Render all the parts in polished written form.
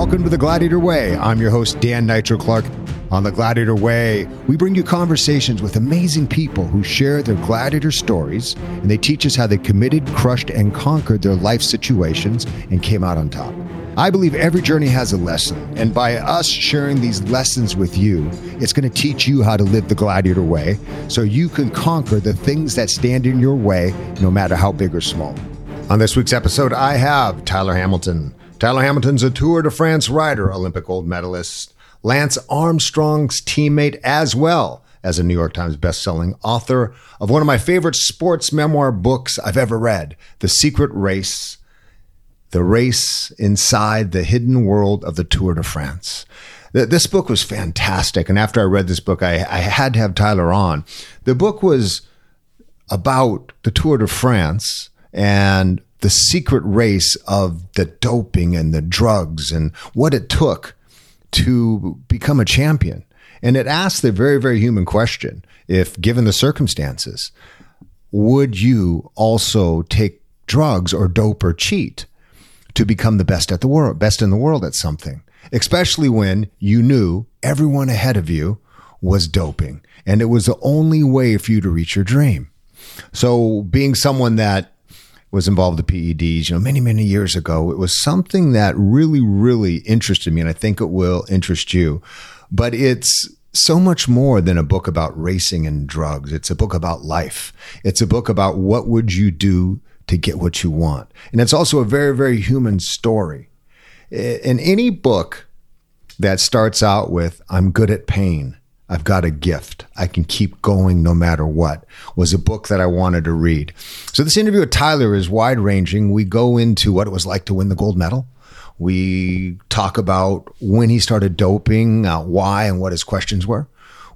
Welcome to The Gladiator Way. I'm your host, Dan Nitro Clark. On The Gladiator Way, we bring you conversations with amazing people who share their gladiator stories, and they teach us how they committed, crushed, and conquered their life situations and came out on top. I believe every journey has a lesson, and by us sharing these lessons with you, it's going to teach you how to live the gladiator way so you can conquer the things that stand in your way, no matter how big or small. On this week's episode, I have Tyler Hamilton. Tyler Hamilton's a Tour de France rider, Olympic gold medalist, Lance Armstrong's teammate, as well as a New York Times bestselling author of one of my favorite sports memoir books I've ever read, The Secret Race, the race inside the hidden world of the Tour de France. This book was fantastic. And after I read this book, I had to have Tyler on. The book was about the Tour de France and the secret race of the doping and the drugs and what it took to become a champion. And it asked the very, very human question: if given the circumstances, would you also take drugs or dope or cheat to become the best in the world at something, especially when you knew everyone ahead of you was doping and it was the only way for you to reach your dream? So being someone that was involved with PEDs, many, many years ago, it was something that really, really interested me, and I think it will interest you. But it's so much more than a book about racing and drugs. It's a book about life. It's a book about what would you do to get what you want. And it's also a very, very human story. In any book that starts out with, I'm good at pain, I've got a gift, I can keep going no matter what, was a book that I wanted to read. So this interview with Tyler is wide-ranging. We go into what it was like to win the gold medal. We talk about when he started doping, why, and what his questions were.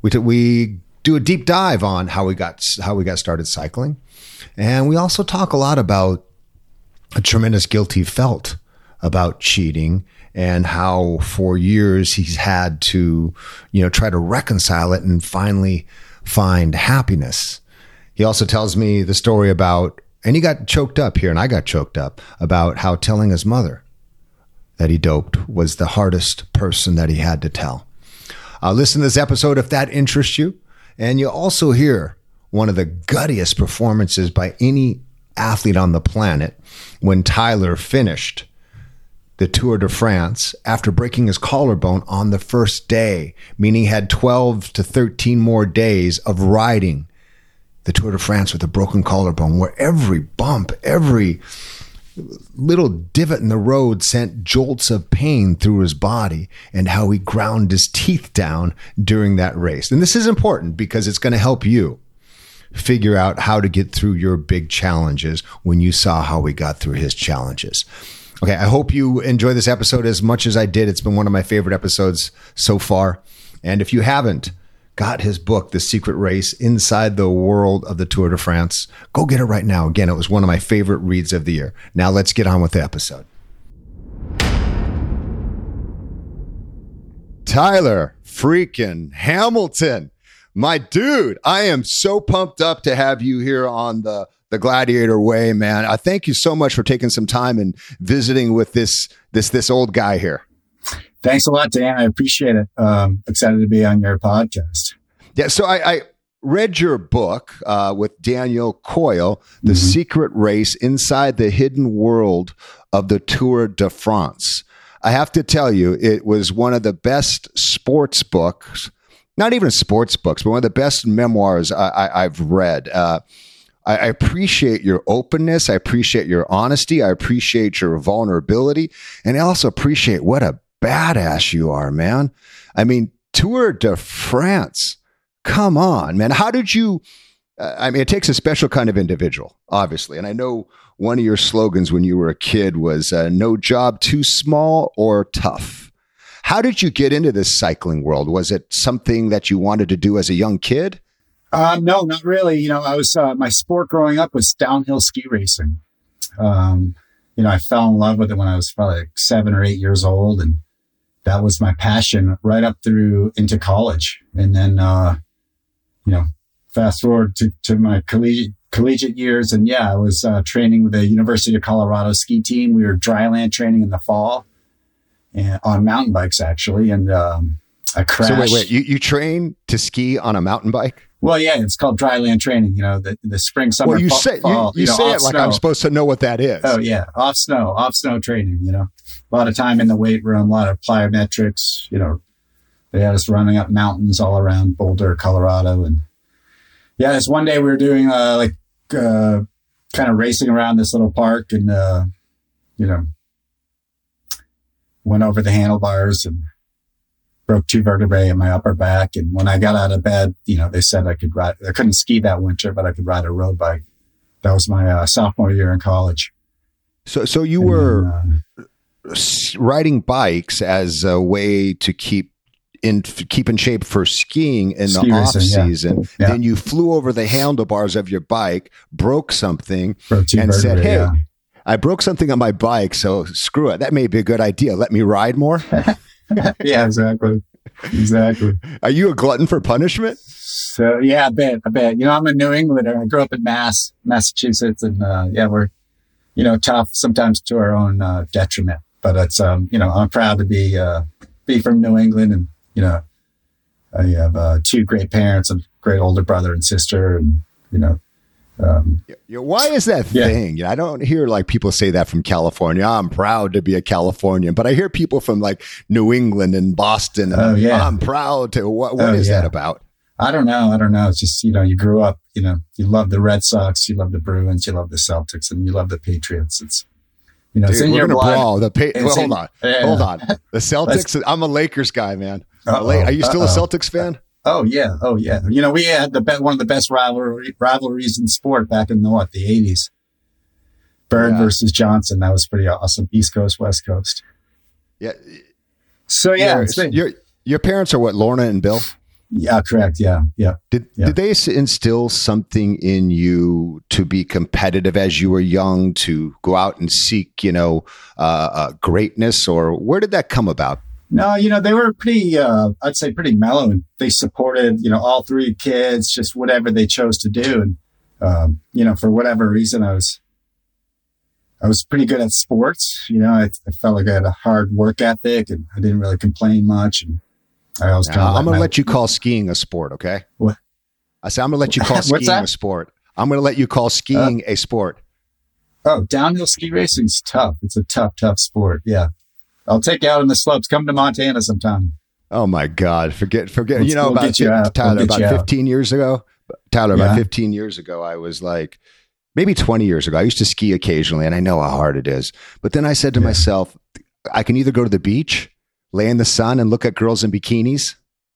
We do a deep dive on how we got started cycling. And we also talk a lot about a tremendous guilt he felt about cheating and how for years he's had to, try to reconcile it and finally find happiness. He also tells me the story about, and he got choked up here and I got choked up, about how telling his mother that he doped was the hardest person that he had to tell. Listen to this episode if that interests you. And you'll also hear one of the guttiest performances by any athlete on the planet when Tyler finished the Tour de France after breaking his collarbone on the first day, meaning he had 12 to 13 more days of riding the Tour de France with a broken collarbone, where every bump, every little divot in the road sent jolts of pain through his body, and how he ground his teeth down during that race. And this is important because it's going to help you figure out how to get through your big challenges when you saw how we got through his challenges. Okay, I hope you enjoy this episode as much as I did. It's been one of my favorite episodes so far. And if you haven't got his book, The Secret Race, Inside the World of the Tour de France, go get it right now. Again, it was one of my favorite reads of the year. Now let's get on with the episode. Tyler freaking Hamilton, my dude, I am so pumped up to have you here on the Gladiator Way, man. I thank you so much for taking some time and visiting with this old guy here. Thanks a lot, Dan. I appreciate it. Excited to be on your podcast. Yeah. So I read your book with Daniel Coyle, The Secret Race Inside the Hidden World of the Tour de France. I have to tell you, it was one of the best sports books, not even sports books, but one of the best memoirs I've read. I appreciate your openness. I appreciate your honesty. I appreciate your vulnerability. And I also appreciate what a badass you are, man. I mean, Tour de France. Come on, man. How did you, it takes a special kind of individual, obviously. And I know one of your slogans when you were a kid was no job too small or tough. How did you get into this cycling world? Was it something that you wanted to do as a young kid? No, not really. I was, my sport growing up was downhill ski racing. I fell in love with it when I was probably 7 or 8 years old. And that was my passion right up through into college. And then, fast forward to my collegiate years. And I was training with the University of Colorado ski team. We were dryland training in the fall. and on mountain bikes actually. And, I crashed. So wait, you train to ski on a mountain bike? Well, yeah, it's called dry land training, the spring, summer, well, you fall. You say it like I'm supposed to know what that is. Oh yeah. Off snow training, a lot of time in the weight room, a lot of plyometrics, they had us running up mountains all around Boulder, Colorado. And yeah, this one day we were doing, kind of racing around this little park and, went over the handlebars and broke 2 vertebrae in my upper back. And when I got out of bed, they said I couldn't ski that winter, but I could ride a road bike. That was my sophomore year in college. So you were riding bikes as a way to keep in shape for skiing in the off season. Yeah. Then you flew over the handlebars of your bike, broke something, and said, "Hey, I broke something on my bike, so screw it. That may be a good idea. Let me ride more." Yeah, exactly. Are you a glutton for punishment? So yeah, a bit. I'm a New Englander. I grew up in Massachusetts, and we're, tough sometimes to our own detriment. But it's, I'm proud to be from New England, and I have 2 great parents, a great older brother and sister, and why is that thing? I don't hear like people say that from California. I'm proud to be a Californian, but I hear people from like New England and Boston. And I'm proud to. What is that about? I don't know. It's just you grew up. You love the Red Sox, you love the Bruins, you love the Celtics, and you love the Patriots. It's Dude, it's in your blood. Hold on. The Celtics. I'm a Lakers guy, man. Are you still a Celtics fan? Oh yeah. We had one of the best rivalries in sport back in the 80s. Bird versus Johnson. That was pretty awesome. East Coast, West Coast. Yeah. So yeah, your parents are what, Lorna and Bill? Yeah, correct. Yeah. Did they instill something in you to be competitive as you were young, to go out and seek, greatness, or where did that come about? No, they were pretty, I'd say pretty mellow, and they supported, all 3 kids, just whatever they chose to do. And, for whatever reason, I was pretty good at sports. I felt like I had a hard work ethic, and I didn't really complain much. And I was I'm going to let you call skiing a sport. Okay. What? I said, I'm going to let you call skiing a sport. I'm going to let you call skiing a sport. Oh, downhill ski racing's tough. It's a tough sport. Yeah. I'll take you out on the slopes. Come to Montana sometime. Oh my God. Forget. We'll Tyler, about 15 years ago, about 15 years ago, I was like, maybe 20 years ago, I used to ski occasionally, and I know how hard it is. But then I said to myself, I can either go to the beach, lay in the sun and look at girls in bikinis,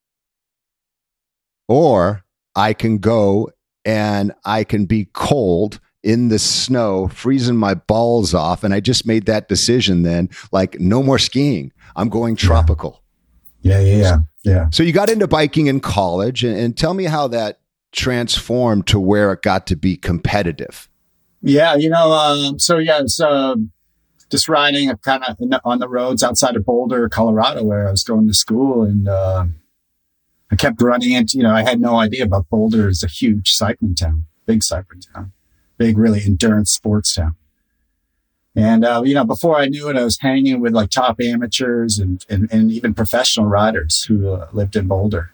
or I can go and I can be cold in the snow, freezing my balls off. And I just made that decision then, like, no more skiing. I'm going tropical. Yeah. So you got into biking in college, and tell me how that transformed to where it got to be competitive. Yeah, it's just riding kind of on the roads outside of Boulder, Colorado, where I was going to school. And I kept running into, I had no idea about Boulder is a huge cycling town, big cycling town. Big, really endurance sports town. And, before I knew it, I was hanging with like top amateurs and even professional riders who lived in Boulder.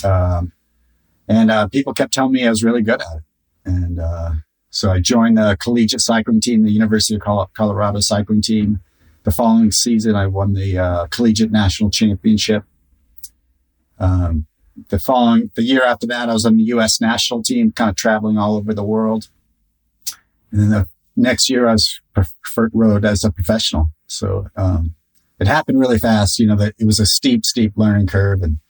And people kept telling me I was really good at it. And so I joined the collegiate cycling team, the University of Colorado cycling team. The following season, I won the collegiate national championship. The year after that, I was on the U.S. national team, kind of traveling all over the world. And then the next year, I was rode as a professional. So it happened really fast. That it was a steep learning curve, and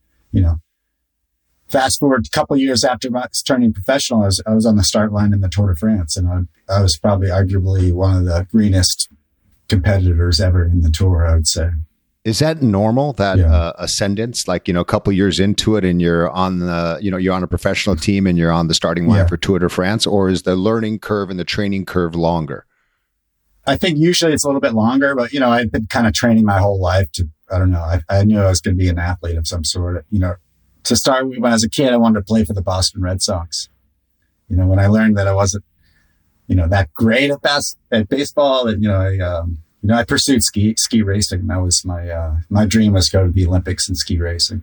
fast forward a couple of years after turning professional, I was on the start line in the Tour de France, and I was probably arguably one of the greenest competitors ever in the Tour, I would say. Is that normal, that ascendance? Like, a couple of years into it and you're on you're on a professional team and you're on the starting line for Tour de France, or is the learning curve and the training curve longer? I think usually it's a little bit longer, but, I've been kind of training my whole life I knew I was going to be an athlete of some sort. To start with, when I was a kid, I wanted to play for the Boston Red Sox. When I learned that I wasn't, that great at baseball, that, I pursued ski racing. That was my dream, was to go to the Olympics in ski racing.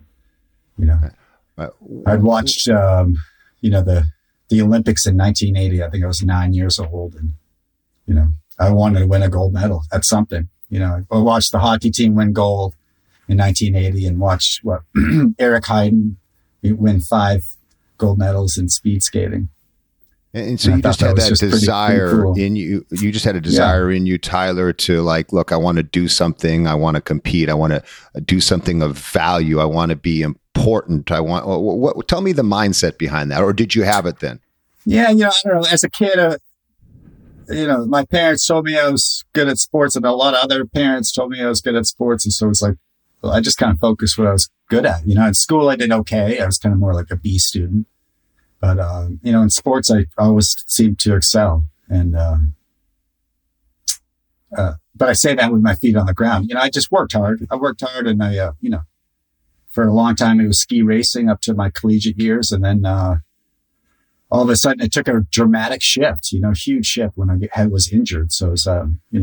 I'd watched, the Olympics in 1980. I think I was 9 years old, and, I wanted to win a gold medal at something. I watched the hockey team win gold in 1980 and watched Eric Heiden win 5 gold medals in speed skating. And so you just had that desire pretty cool in you. You just had a desire in you, Tyler, to like, look, I want to do something. I want to compete. I want to do something of value. I want to be important. Tell me the mindset behind that. Or did you have it then? Yeah. I don't know. As a kid, my parents told me I was good at sports, and a lot of other parents told me I was good at sports. And so it was like, well, I just kind of focused what I was good at. In school, I did okay. I was kind of more like a B student. But, in sports, I always seemed to excel. And, but I say that with my feet on the ground. I just worked hard. I worked hard, and I, for a long time, it was ski racing up to my collegiate years. And then, all of a sudden it took a dramatic shift, huge shift when I was injured. So it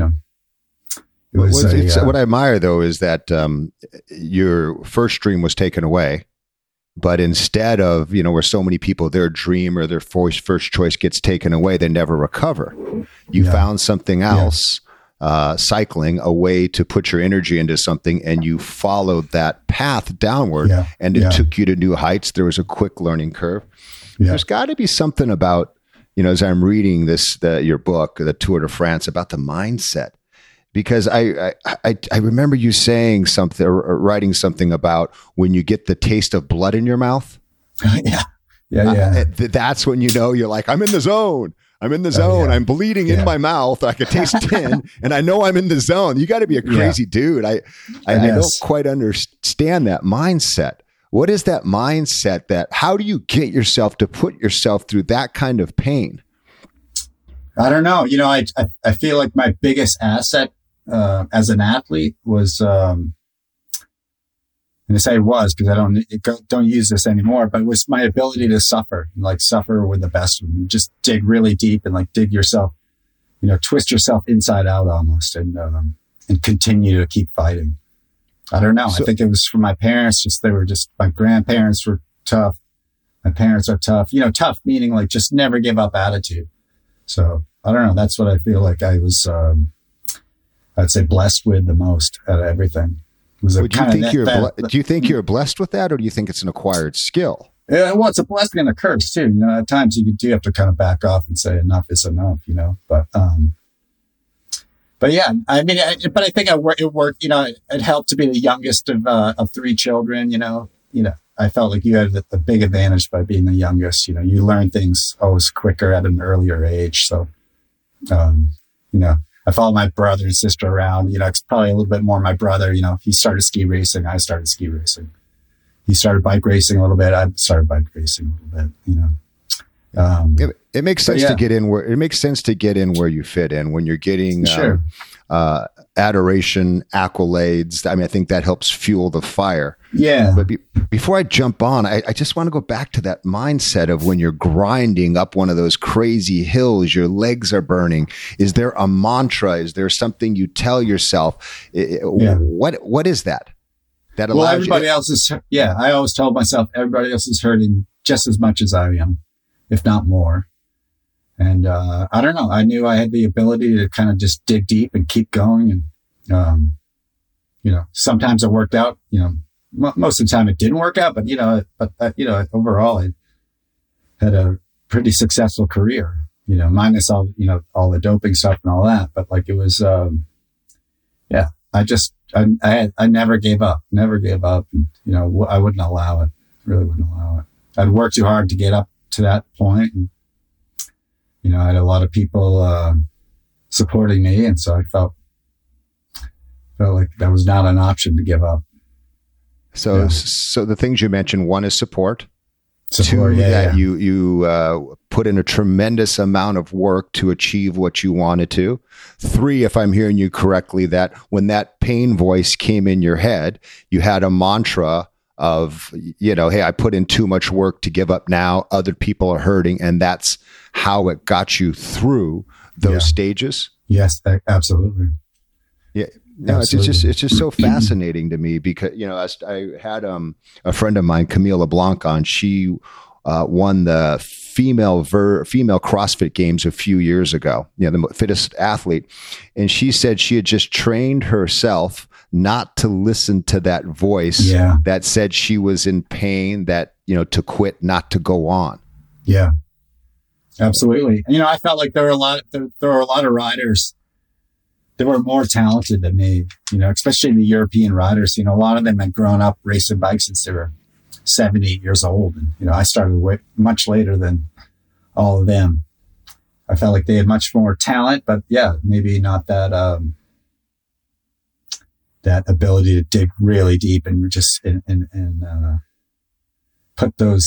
was, what I admire though is that, your first dream was taken away. But instead of, where so many people, their dream or their first choice gets taken away, they never recover. You found something else, cycling, a way to put your energy into something, and you followed that path downward, and it took you to new heights. There was a quick learning curve. There's got to be something about, as I'm reading your book, the Tour de France, about the mindset. Because I remember you saying something or writing something about when you get the taste of blood in your mouth. Yeah. That's when you're like, I'm in the zone. I'm in the zone. I'm bleeding in my mouth. I could taste tin, and I know I'm in the zone. You got to be a crazy dude. I don't quite understand that mindset. What is that mindset? How do you get yourself to put yourself through that kind of pain? I don't know. I feel like my biggest asset as an athlete was, and I say was because I don't use this anymore, but it was my ability to suffer with the best of them. Just dig really deep and dig yourself, twist yourself inside out almost, and continue to keep fighting. I don't know. I think it was from my parents. My grandparents were tough. My parents are tough. Tough meaning just never give up attitude. So I don't know. That's what I feel like I was, I'd say, blessed with the most out of everything. Do you think you're blessed with that, or do you think it's an acquired skill? Yeah, well, it's a blessing and a curse too. At times you do have to kind of back off and say enough is enough. But yeah, I mean, but I think it worked. It helped to be the youngest of 3 children. I felt like you had the big advantage by being the youngest. You learn things always quicker at an earlier age. So, I followed my brother and sister around. It's probably a little bit more my brother. He started ski racing. I started ski racing. He started bike racing a little bit. I started bike racing a little bit. It makes sense to get in where you fit in when you're getting adoration, accolades. I mean, I think that helps fuel the fire. Yeah. But before I jump on, I just want to go back to that mindset of when you're grinding up one of those crazy hills, your legs are burning. Is there a mantra? Is there something you tell yourself? What is that? That allows everybody else is. Yeah, I always tell myself everybody else is hurting just as much as I am, if not more. And I don't know. I knew I had the ability to kind of just dig deep and keep going. And sometimes it worked out. Most of the time it didn't work out. But overall, I had a pretty successful career. Minus all the doping stuff and all that. But it was, I never gave up. Never gave up. And, I wouldn't allow it. Really wouldn't allow it. I'd worked too hard to get up to that point. And, I had a lot of people supporting me, and so I felt like that was not an option to give up. So the things you mentioned, one is support. Support, you put in a tremendous amount of work to achieve what you wanted to. 3, if I'm hearing you correctly, that when that pain voice came in your head, you had a mantra of, hey, I put in too much work to give up now. Other people are hurting. And that's how it got you through those stages. Yes, absolutely. Yeah. No, it's just so fascinating to me because, I had a friend of mine, Camille LeBlanc, on. She won the female CrossFit Games a few years ago, the fittest athlete. And she said she had just trained herself not to listen to that voice that said she was in pain, that, to quit, not to go on. Yeah, absolutely. I felt like there were a lot of riders that were more talented than me, especially the European riders. A lot of them had grown up racing bikes since they were 7, 8 years old. And, I started much later than all of them. I felt like they had much more talent, but maybe not that, that ability to dig really deep and just, put those,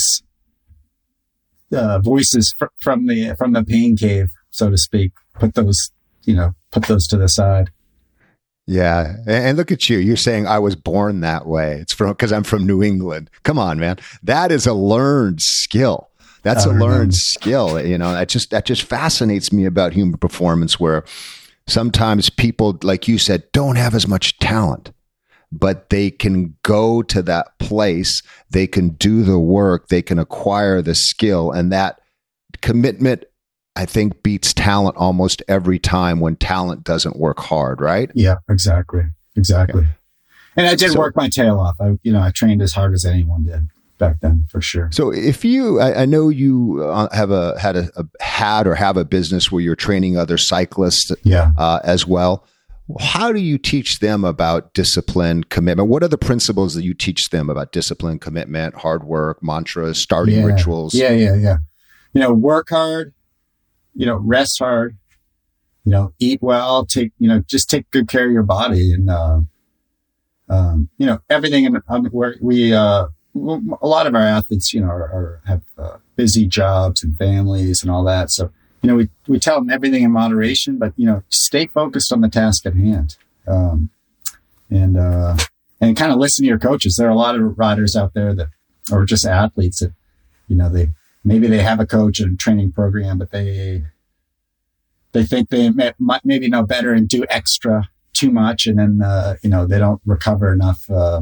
voices from the pain cave, so to speak, put those to the side. Yeah. And look at you. You're saying I was born that way. It's because I'm from New England. Come on, man. That is a learned skill. That's a learned skill. That just fascinates me about human performance, where sometimes people, like you said, don't have as much talent, but they can go to that place. They can do the work. They can acquire the skill, and that commitment, I think, beats talent almost every time when talent doesn't work hard, right? Yeah, exactly. Okay. And I did work my tail off. I trained as hard as anyone did back then, for sure. So if I know you have a business where you're training other cyclists as well. How do you teach them about discipline, commitment? What are the principles that you teach them about discipline, commitment, hard work, mantras, starting rituals? Yeah. Work hard. Rest hard, eat well, just take good care of your body. And, everything where we, a lot of our athletes, have busy jobs and families and all that. So, we tell them everything in moderation, but, stay focused on the task at hand. And kind of listen to your coaches. There are a lot of riders out there or just athletes that, maybe they have a coach and training program, but they think they maybe know better and do extra too much. And then, they don't recover enough,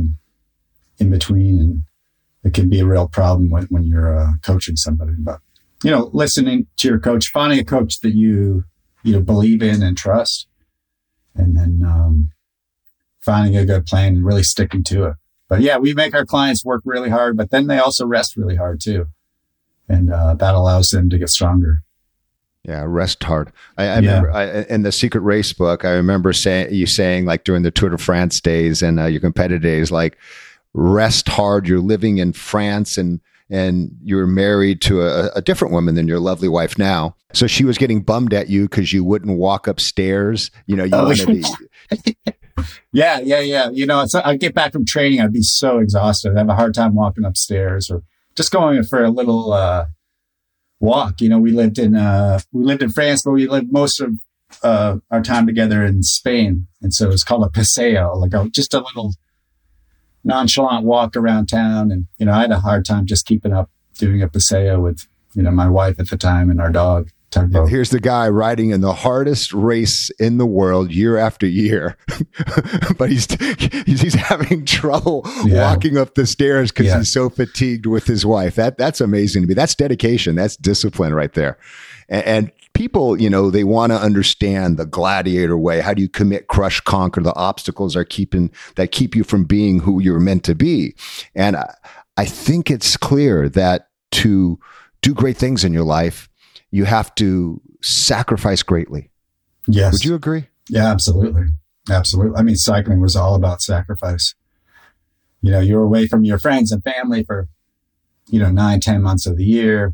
in between. And it can be a real problem when you're coaching somebody. But, listening to your coach, finding a coach that you believe in and trust, and then, finding a good plan and really sticking to it. But we make our clients work really hard, but then they also rest really hard too. And that allows them to get stronger. Yeah, rest hard. I remember in the Secret Race book, I remember saying like during the Tour de France days and your competitive days, like rest hard. You're living in France and you're married to a different woman than your lovely wife now. So she was getting bummed at you because you wouldn't walk upstairs. You want to be. Yeah. I'd get back from training. I'd be so exhausted. I'd have a hard time walking upstairs or just going for a little walk. We lived in France, but we lived most of our time together in Spain, and so it was called a paseo, just a little nonchalant walk around town. And I had a hard time just keeping up doing a paseo with my wife at the time and our dog. Tugboat. Here's the guy riding in the hardest race in the world year after year, but he's having trouble walking up the stairs because he's so fatigued with his wife. That's amazing to me. That's dedication. That's discipline right there. And people, they want to understand the gladiator way. How do you commit, crush, conquer? The obstacles that keep you from being who you're meant to be. And I think it's clear that to do great things in your life, you have to sacrifice greatly. Yes. Would you agree? Yeah, absolutely. Absolutely. I mean, cycling was all about sacrifice. You're away from your friends and family for, 9-10 months of the year,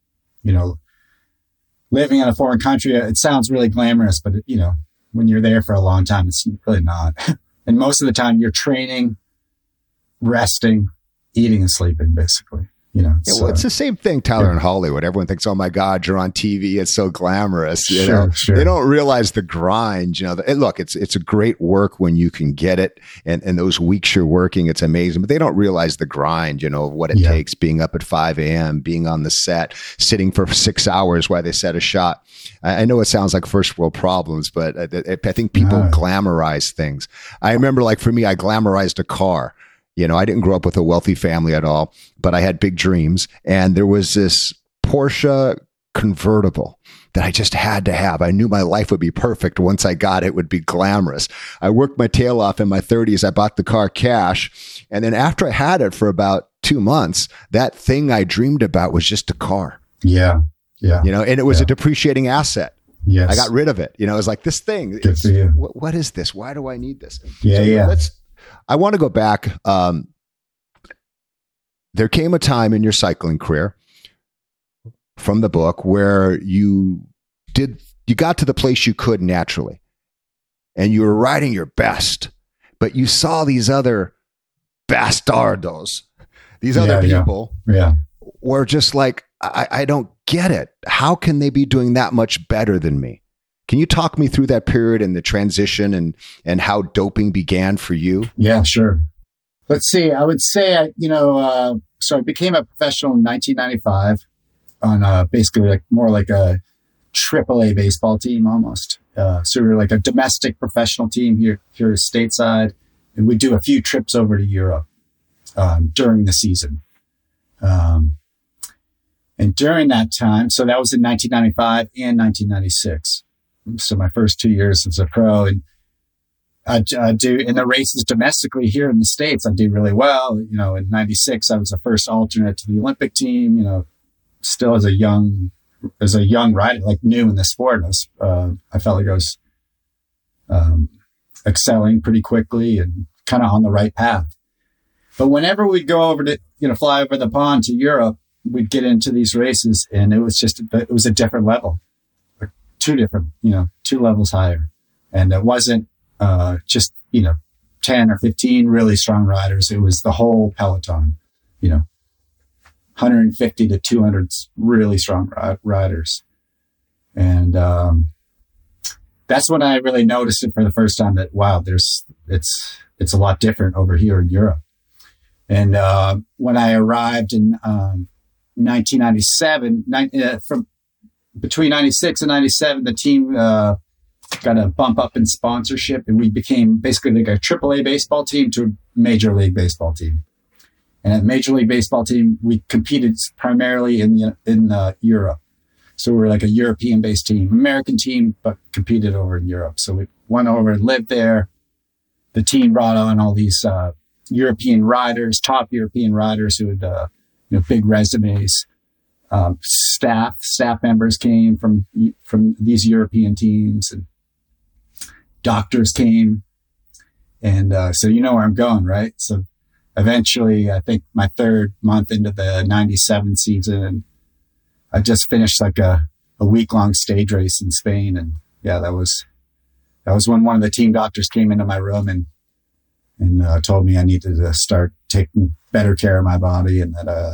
living in a foreign country. It sounds really glamorous, but when you're there for a long time, it's really not. And most of the time you're training, resting, eating and sleeping, basically. Well, it's the same thing, Tyler, in Hollywood. Everyone thinks, oh my God, you're on TV. It's so glamorous. You know? They don't realize the grind, look, it's a great work when you can get it. And those weeks you're working, it's amazing, but they don't realize the grind, of what it takes, being up at 5 a.m., being on the set, sitting for 6 hours while they set a shot. I know it sounds like first world problems, but I think people glamorize things. I remember, like, for me, I glamorized a car. I didn't grow up with a wealthy family at all, but I had big dreams. And there was this Porsche convertible that I just had to have. I knew my life would be perfect. Once I got it, it would be glamorous. I worked my tail off in my 30s. I bought the car cash. And then after I had it for about 2 months, that thing I dreamed about was just a car. Yeah. Yeah. And it was a depreciating asset. Yes. I got rid of it. It was like, this thing. What is this? Why do I need this? I want to go back. There came a time in your cycling career from the book where you got to the place you could naturally, and you were riding your best, but you saw these other bastardos, these other people were just like, I don't get it. How can they be doing that much better than me? Can you talk me through that period and the transition and how doping began for you? Yeah, sure. Let's see. I would say, so I became a professional in 1995 on basically more like a AAA baseball team almost. So we were like a domestic professional team here stateside, and we'd do a few trips over to Europe during the season. And during that time, so that was in 1995 and 1996. So my first 2 years as a pro, and I do in the races domestically here in the States, I do really well. In 96, I was the first alternate to the Olympic team, still as a young rider, like new in the sport. I felt like I was, excelling pretty quickly and kind of on the right path. But whenever we'd go over to, fly over the pond to Europe, we'd get into these races, and it was a different level. Two levels higher. And it wasn't just 10 or 15 really strong riders. It was the whole peloton, 150 to 200 really strong riders. And that's when I really noticed it for the first time that, wow, it's a lot different over here in Europe. And when I arrived in 1997, from between 96 and 97, the team got a bump up in sponsorship, and we became basically like a AAA baseball team to a Major League Baseball team. And at Major League Baseball team, we competed primarily in Europe. So we were like a European-based team, American team, but competed over in Europe. So we went over and lived there. The team brought on all these European riders, top European riders who had big resumes. Staff members came from these European teams, and doctors came. And so you know where I'm going, right? So eventually, I think my third month into the 97 season, I just finished like a week-long stage race in Spain. And yeah, that was when one of the team doctors came into my room and told me I needed to start taking better care of my body, and that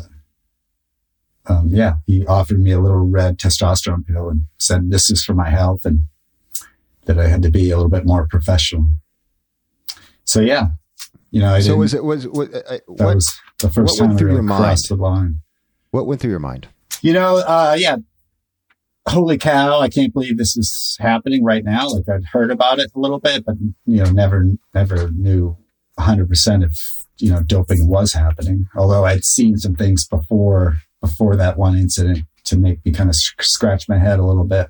he offered me a little red testosterone pill and said this is for my health, and that I had to be a little bit more professional. So yeah, I so was the first time I really crossed the line. What went through your mind? Holy cow, I can't believe this is happening right now. Like, I'd heard about it a little bit, but never knew 100% if doping was happening. Although I'd seen some things before that one incident to make me kind of scratch my head a little bit.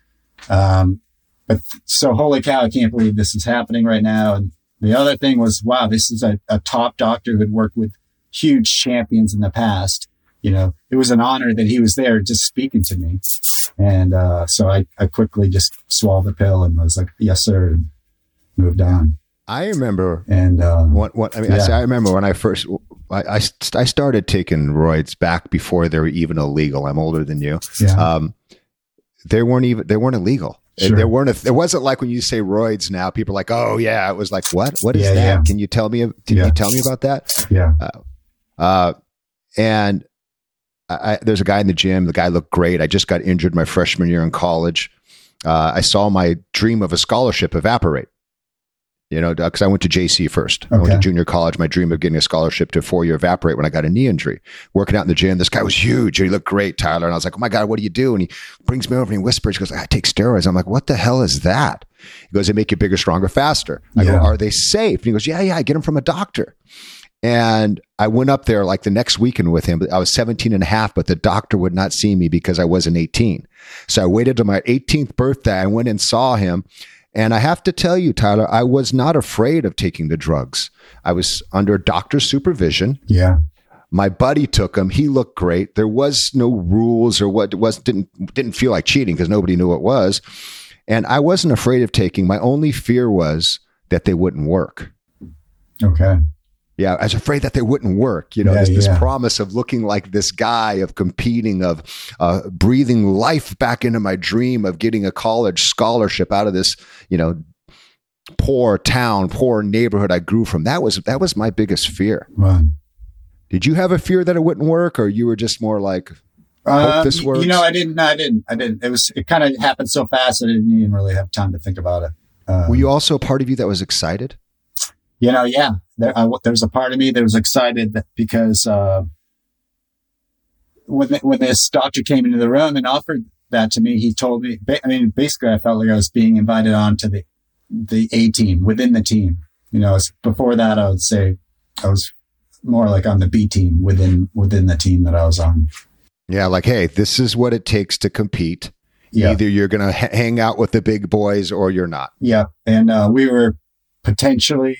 But so holy cow, I can't believe this is happening right now. And the other thing was, wow, this is a top doctor who had worked with huge champions in the past. It was an honor that he was there just speaking to me. And so I quickly just swallowed the pill and was like, yes, sir, and moved on. I remember, and I remember when I first I started taking roids back before they were even illegal. I'm older than you. Yeah. They weren't illegal. Sure. It wasn't like when you say roids now, people are like, oh yeah, it was like, what is that? Yeah. Can you tell me? You tell me about that? Yeah. And there's a guy in the gym. The guy looked great. I just got injured my freshman year in college. I saw my dream of a scholarship evaporate. Because I went to JC first. I went to junior college. My dream of getting a scholarship to a 4-year evaporate when I got a knee injury. Working out in the gym, this guy was huge. He looked great, Tyler. And I was like, oh my God, what do you do? And he brings me over and he whispers, he goes, I take steroids. I'm like, what the hell is that? He goes, they make you bigger, stronger, faster. I go, are they safe? And he goes, yeah, I get them from a doctor. And I went up there like the next weekend with him. I was 17 and a half, but the doctor would not see me because I wasn't 18. So I waited till my 18th birthday. I went and saw him. And I have to tell you, Tyler, I was not afraid of taking the drugs. I was under doctor's supervision. Yeah. My buddy took them. He looked great. There was no rules or what it was. Didn't feel like cheating because nobody knew what it was. And I wasn't afraid of taking. My only fear was that they wouldn't work. Okay. Yeah, I was afraid that they wouldn't work. This promise of looking like this guy, of competing, of breathing life back into my dream of getting a college scholarship out of this, poor town, poor neighborhood I grew from. That was my biggest fear. Right. Did you have a fear that it wouldn't work, or you were just more like, hope this works? I didn't. It kind of happened so fast I didn't even really have time to think about it. Were you also a part of you that was excited? Yeah. There's a part of me that was excited because when this doctor came into the room and offered that to me, he told me, basically I felt like I was being invited on to the A team within the team. Before that, I would say I was more like on the B team within the team that I was on. Yeah. Like, hey, this is what it takes to compete. Yeah. Either you're going to hang out with the big boys or you're not. Yeah. And we were potentially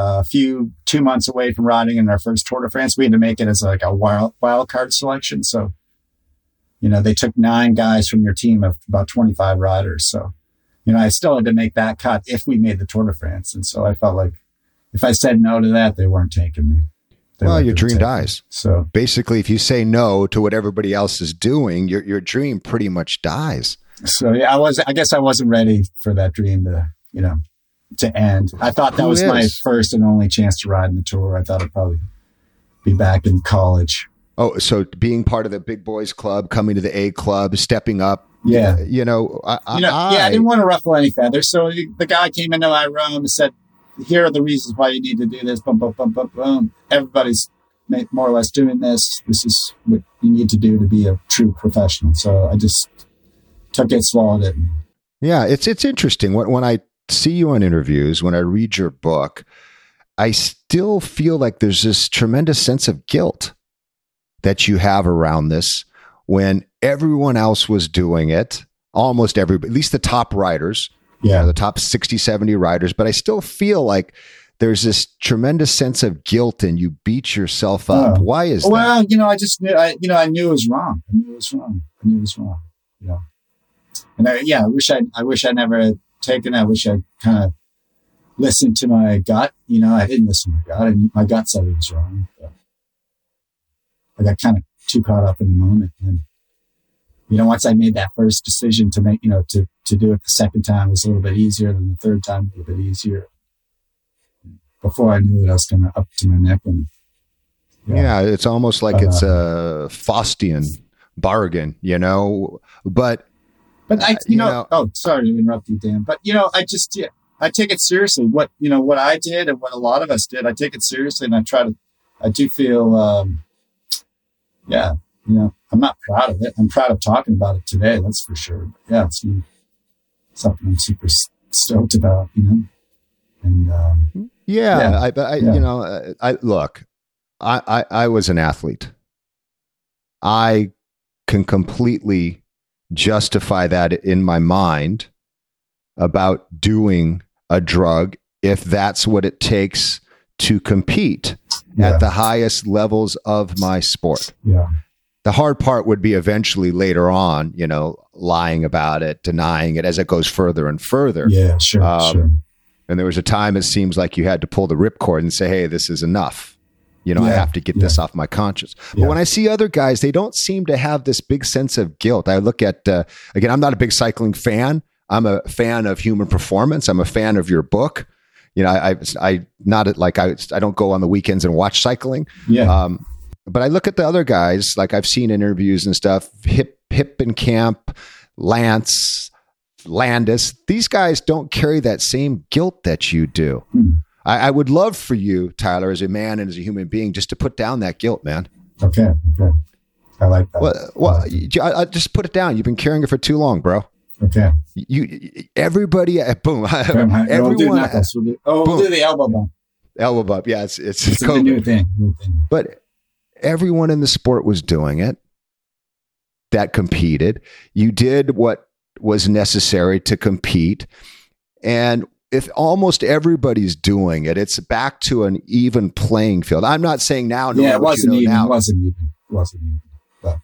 2 months away from riding in our first Tour de France. We had to make it as like a wild card selection. So, they took 9 guys from your team of about 25 riders. So, I still had to make that cut if we made the Tour de France. And so I felt like if I said no to that, they weren't taking me. Well, your dream dies. So basically, if you say no to what everybody else is doing, your dream pretty much dies. So yeah, I guess I wasn't ready for that dream to end. I thought that was my first and only chance to ride in the Tour. I thought I'd probably be back in college. Oh, so being part of the big boys club, coming to the A club, stepping up. Yeah. I didn't want to ruffle any feathers. So the guy came into my room and said, here are the reasons why you need to do this. Boom, boom, boom, boom, boom. Everybody's more or less doing this. This is what you need to do to be a true professional. So I just took it, swallowed it. Yeah. It's interesting. When I see you on interviews, when I read your book, I still feel like there's this tremendous sense of guilt that you have around this when everyone else was doing it, almost everybody, at least the top riders, the top 60, 70 riders. But I still feel like there's this tremendous sense of guilt and you beat yourself up. Why is that? Well, I just knew, I knew it was wrong. I knew it was wrong. And I wish I never had taken it. I wish I kind of listened to my gut. I didn't listen to my gut. My gut said it was wrong. But I got kind of too caught up in the moment. And once I made that first decision to make, to do it the second time was a little bit easier than the third time, a little bit easier. Before I knew it, I was kind of up to my neck. And yeah, it's almost like it's a Faustian bargain, but I, oh, sorry to interrupt you, Dan, but I take it seriously. What I did and what a lot of us did, I take it seriously, and I do feel, I'm not proud of it. I'm proud of talking about it today. That's for sure. But yeah, it's something I'm super stoked about, And, look, I was an athlete. I can completely justify that in my mind about doing a drug if that's what it takes to compete at the highest levels of my sport. Yeah. The hard part would be eventually later on, lying about it, denying it as it goes further and further. Yeah, sure. And there was a time it seems like you had to pull the ripcord and say, hey, this is enough. I have to get this off my conscience. But when I see other guys, they don't seem to have this big sense of guilt. I look at, again, I'm not a big cycling fan. I'm a fan of Human Performance. I'm a fan of your book. I don't go on the weekends and watch cycling. Yeah. But I look at the other guys, like I've seen interviews and stuff, Hip and Camp, Landis. These guys don't carry that same guilt that you do. I would love for you, Tyler, as a man and as a human being, just to put down that guilt, man. Okay. I like that. Well, I just put it down. You've been carrying it for too long, bro. Okay. Everybody, boom. Everyone, we'll do the elbow bump. Elbow bump. Yeah, it's a new thing. But everyone in the sport was doing it that competed. You did what was necessary to compete. And if almost everybody's doing it, it's back to an even playing field. I'm not saying now. It wasn't even. It wasn't even. But,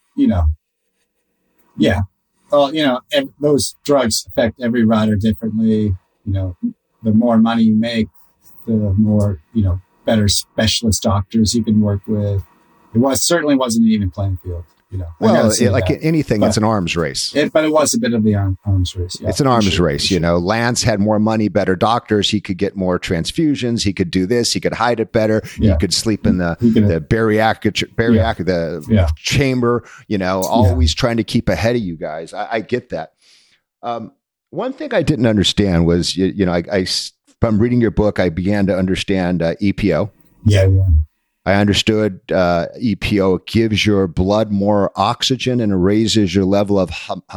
yeah. Well, those drugs affect every rider differently. The more money you make, the more, better specialist doctors you can work with. Certainly wasn't an even playing field. Well, anything, it's an arms race. But it was a bit of the arms race. Yeah, it's an arms race. Lance had more money, better doctors. He could get more transfusions. He could do this. He could hide it better. Yeah. He could sleep in the bariatric chamber. Always trying to keep ahead of you guys. I get that. One thing I didn't understand was, from reading your book, I began to understand EPO. Yeah. I understood EPO gives your blood more oxygen and raises your level of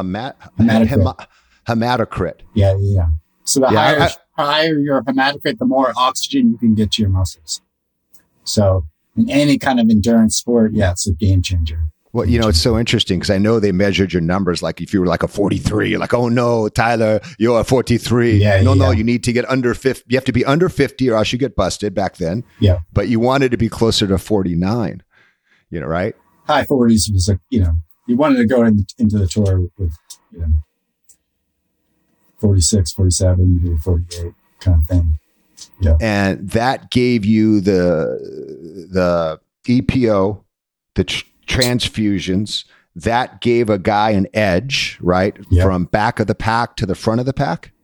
hematocrit. Yeah. So the higher your hematocrit, the more oxygen you can get to your muscles. So in any kind of endurance sport, it's a game changer. Well, it's so interesting because I know they measured your numbers. Like if you were like a 43, you're like, oh no, Tyler, you're a 43. No, you need to get under 50. You have to be under 50 or else you get busted back then. Yeah. But you wanted to be closer to 49, right? High 40s was like, you wanted to go into the tour with, 46, 47, maybe 48 kind of thing. Yeah. And that gave you the EPO, the transfusions, that gave a guy an edge, right? Yep. From back of the pack to the front of the pack.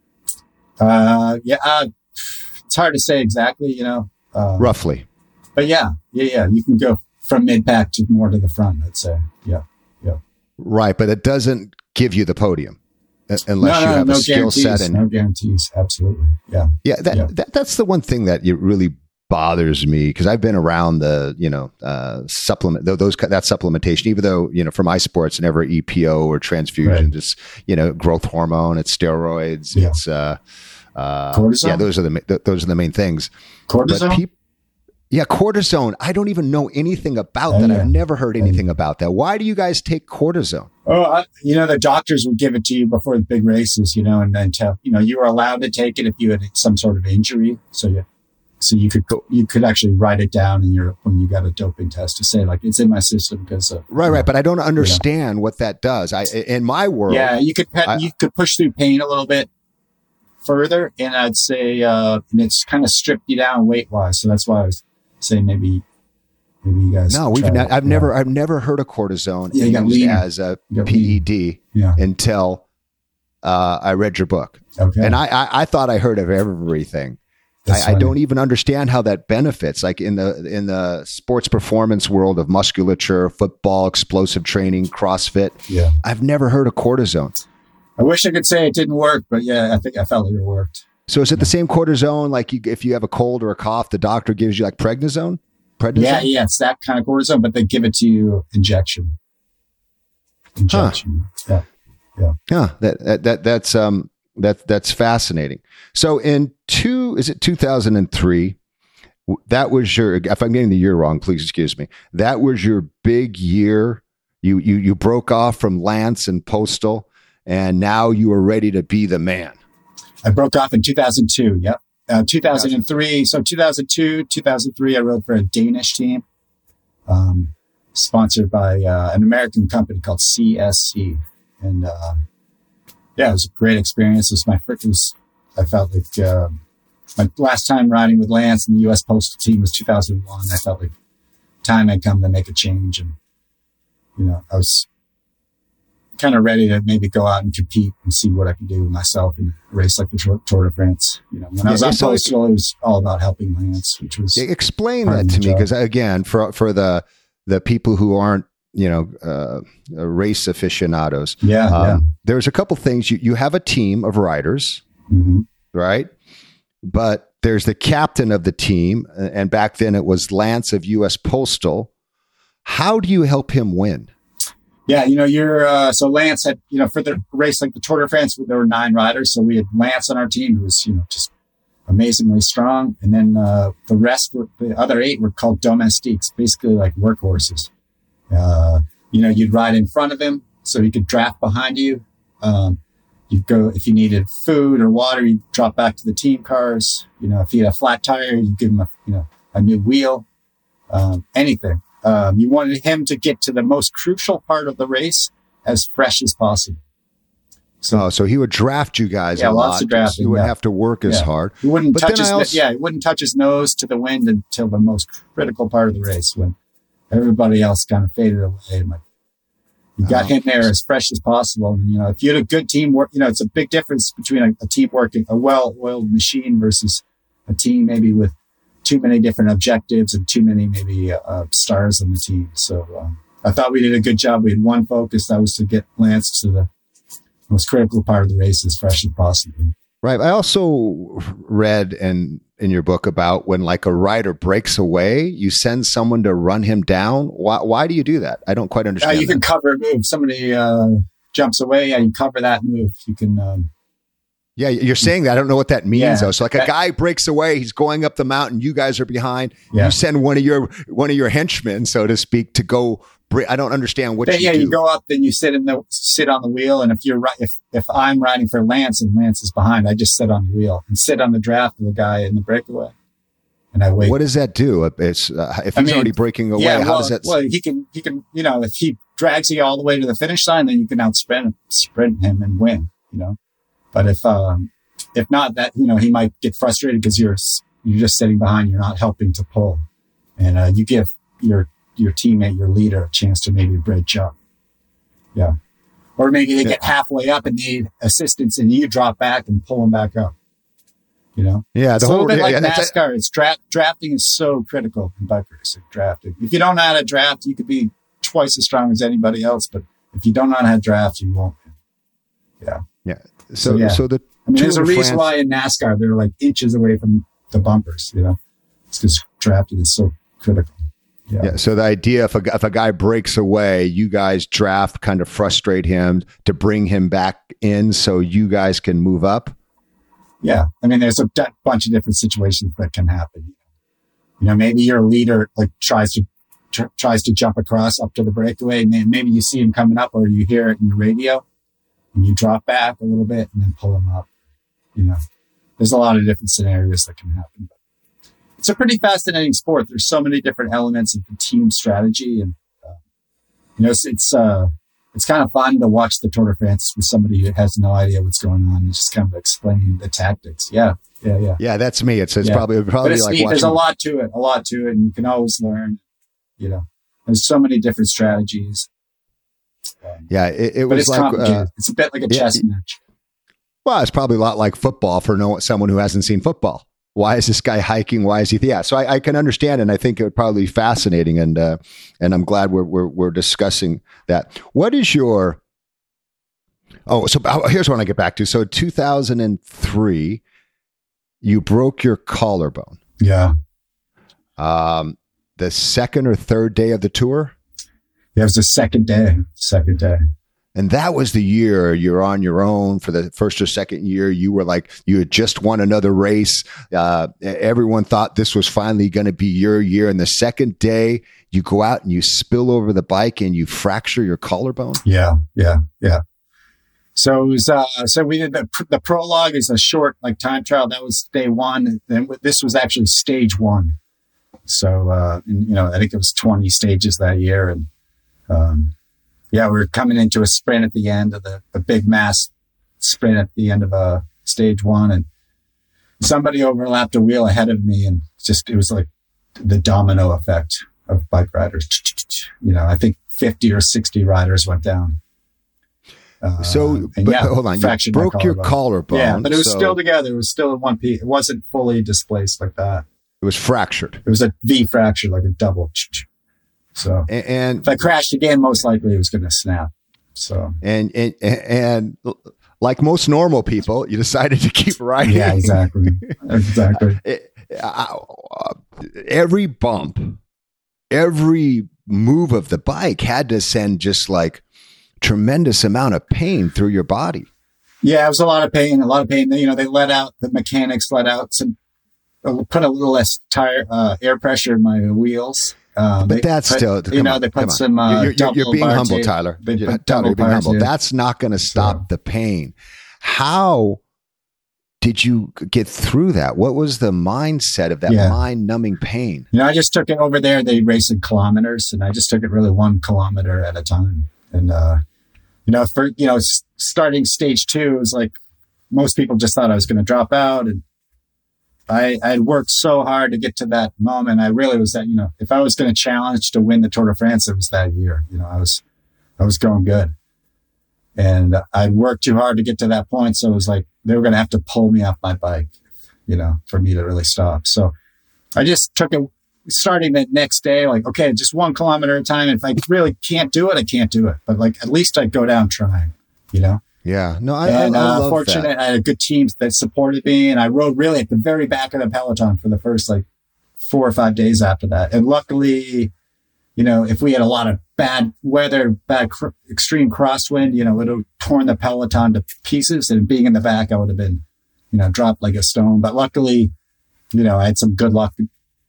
It's hard to say exactly, roughly. But yeah, you can go from mid pack to more to the front, I'd say. Yeah. Right, but it doesn't give you the podium unless you have a skill set and no guarantees. Absolutely, yeah. That's the one thing that you really bothers me because I've been around the supplement that supplementation, even though for my sport it's never EPO or transfusion, just growth hormone, it's steroids, it's cortisone. Those are the main things. Cortisone. Cortisone. I don't even know anything about that. I've never heard anything about that. Why do you guys take cortisone? Oh, the doctors would give it to you before the big races, and then tell you were allowed to take it if you had some sort of injury. So you could actually write it down when you got a doping test to say like it's in my system because of right. But I don't understand what that does. In my world, you could push through pain a little bit further, and I'd say and it's kind of stripped you down weight wise. So that's why I was saying maybe you guys. No, I've never heard of cortisone used as a PED until I read your book. Okay, and I thought I heard of everything. I don't even understand how that benefits. Like in the sports performance world of musculature, football, explosive training, CrossFit. Yeah, I've never heard of cortisone. I wish I could say it didn't work, but I think I felt like it worked. So is it the same cortisone? Like if you have a cold or a cough, the doctor gives you like prednisone? Yeah, it's that kind of cortisone, but they give it to you injection. Huh. Yeah. That's fascinating. So in 2003, that was your, if I'm getting the year wrong, please excuse me. That was your big year. You broke off from Lance and Postal, and now you were ready to be the man. I broke off in 2002. Yep. 2003. So 2002, 2003, I rode for a Danish team, sponsored by an American company called CSC. And, it was a great experience. I felt like my last time riding with Lance and the U.S. Postal team was 2001. I felt like time had come to make a change. And, I was kind of ready to maybe go out and compete and see what I could do with myself in a race like the Tour de France. When I was on Postal, it was all about helping Lance, which was explain that to me. Because again, for the the people who aren't, race aficionados. There's a couple things. You have a team of riders, right? But there's the captain of the team, and back then it was Lance of U.S. Postal. How do you help him win? Yeah, so Lance had, for the race like the Tour de France, there were 9 riders. So we had Lance on our team, who was, just amazingly strong. And then the other 8 were called domestiques, basically like workhorses. You'd ride in front of him so he could draft behind you. You'd go, if you needed food or water, you'd drop back to the team cars. If he had a flat tire, you'd give him a new wheel, anything. You wanted him to get to the most crucial part of the race as fresh as possible. So he would draft you guys a lot. Lots of drafting. You wouldn't have to work as hard. He wouldn't touch his nose to the wind until the most critical part of the race when everybody else kind of faded away. And you got him there as fresh as possible. And, if you had a good team work, it's a big difference between a team working a well-oiled machine versus a team maybe with too many different objectives and too many maybe stars on the team. So I thought we did a good job. We had one focus, that was to get Lance to the most critical part of the race as fresh as possible. Right. I also read in your book about when like a rider breaks away, you send someone to run him down. Why do you do that? I don't quite understand. You can cover a move. Somebody jumps away. You cover that move. You can. You're saying that. I don't know what that means though. So like a guy breaks away, he's going up the mountain. You guys are behind. Yeah. You send one of your henchmen, so to speak, to go. I don't understand what you do. You go up, then you sit on the wheel. And if I'm riding for Lance and Lance is behind, I just sit on the wheel and sit on the draft of the guy in the breakaway. And I wait. What does that do? If he's already breaking away, how does that? Well, he can, if he drags you all the way to the finish line, then you can sprint him and win, But if not that, he might get frustrated because you're just sitting behind, you're not helping to pull. And you give your teammate, your leader, a chance to maybe bridge up. Yeah. Or maybe they get halfway up and need assistance and you drop back and pull them back up. Yeah. It's a little bit like NASCAR. It's drafting is so critical in bike racing. Drafting. If you don't know how to draft, you could be twice as strong as anybody else. But if you don't know how to draft, you won't. Yeah. Yeah. So there's a reason why in NASCAR they're like inches away from the bumpers. It's because drafting is so critical. Yeah. So the idea, if a guy breaks away, you guys draft, kind of frustrate him to bring him back in, so you guys can move up. Yeah, there's a bunch of different situations that can happen. Maybe your leader like tries to jump across up to the breakaway, and then maybe you see him coming up, or you hear it in your radio, and you drop back a little bit and then pull him up. There's a lot of different scenarios that can happen. It's a pretty fascinating sport. There's so many different elements of the team strategy, and it's kind of fun to watch the Tour de France with somebody who has no idea what's going on and just kind of explain the tactics. Yeah. That's me. It's probably like neat. There's a lot to it, and you can always learn. There's so many different strategies. It but was it's like complicated. It's a bit like a chess match. Well, it's probably a lot like football for someone who hasn't seen football. Why is this guy hiking? Why is he? Yeah. So I can understand, and I think it would probably be fascinating, and I'm glad we're discussing that. What is your? So here's what I want to get back to. So 2003, you broke your collarbone. Yeah. The second or third day of the tour. Yeah, it was the second day. And that was the year you're on your own for the first or second year. You were like, you had just won another race. Everyone thought this was finally going to be your year. And the second day you go out and you spill over the bike and you fracture your collarbone. Yeah. So it was, so we did the prologue is a short time trial. That was day one. And then this was actually stage one. So, I think it was 20 stages that year. And, we were coming into a sprint at the end of a big mass sprint at the end of stage one, and somebody overlapped a wheel ahead of me, and it was like the domino effect of bike riders. I think 50 or 60 riders went down. Hold on, you broke your collarbone. Yeah, but it was still together. It was still in one piece. It wasn't fully displaced like that. It was fractured. It was a V fracture, like a double. So And if I crashed again, most likely it was going to snap. So and like most normal people, you decided to keep riding. yeah, exactly. Every bump, every move of the bike had to send just like tremendous amount of pain through your body. Yeah, it was a lot of pain. You know, the mechanics let out put a little less air pressure in my wheels. But that's still, they put some, you're being humble, Tyler. Tyler, you're being humble. That's not going to stop the pain. How did you get through that? What was the mindset of that mind numbing pain? You know, I just took it over there. They race in kilometers, and I just took it really 1 kilometer at a time. And, starting stage 2, it was like most people just thought I was going to drop out. And I worked so hard to get to that moment. I really was that, if I was going to challenge to win the Tour de France, it was that year. I was going good. And I'd worked too hard to get to that point. So it was like they were going to have to pull me off my bike, for me to really stop. So I just took it starting the next day, like, okay, just 1 kilometer at a time. If I really can't do it, I can't do it. But like, at least I'd go down trying, Yeah. No, I love fortunate. that. I had a good team that supported me, and I rode really at the very back of the peloton for the first 4 or 5 days after that. And luckily, if we had a lot of bad weather, extreme crosswind, it would have torn the peloton to pieces. And being in the back, I would have been, dropped like a stone. But luckily, I had some good luck.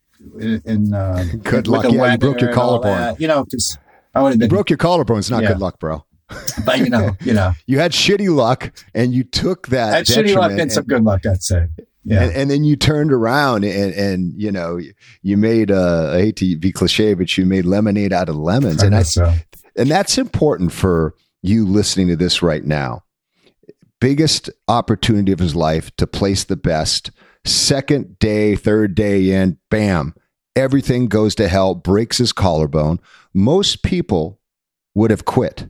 Good luck. Yeah, you broke your collarbone. Because I would have been. You broke your collarbone. It's not good luck, bro. But you had shitty luck, and you took that. I had shitty luck and some good luck, I'd say. Yeah. And then you turned around and you made I hate to be cliche, but you made lemonade out of lemons. And that's important for you listening to this right now. Biggest opportunity of his life to place the best. Second day, third day in, bam, everything goes to hell, breaks his collarbone. Most people would have quit.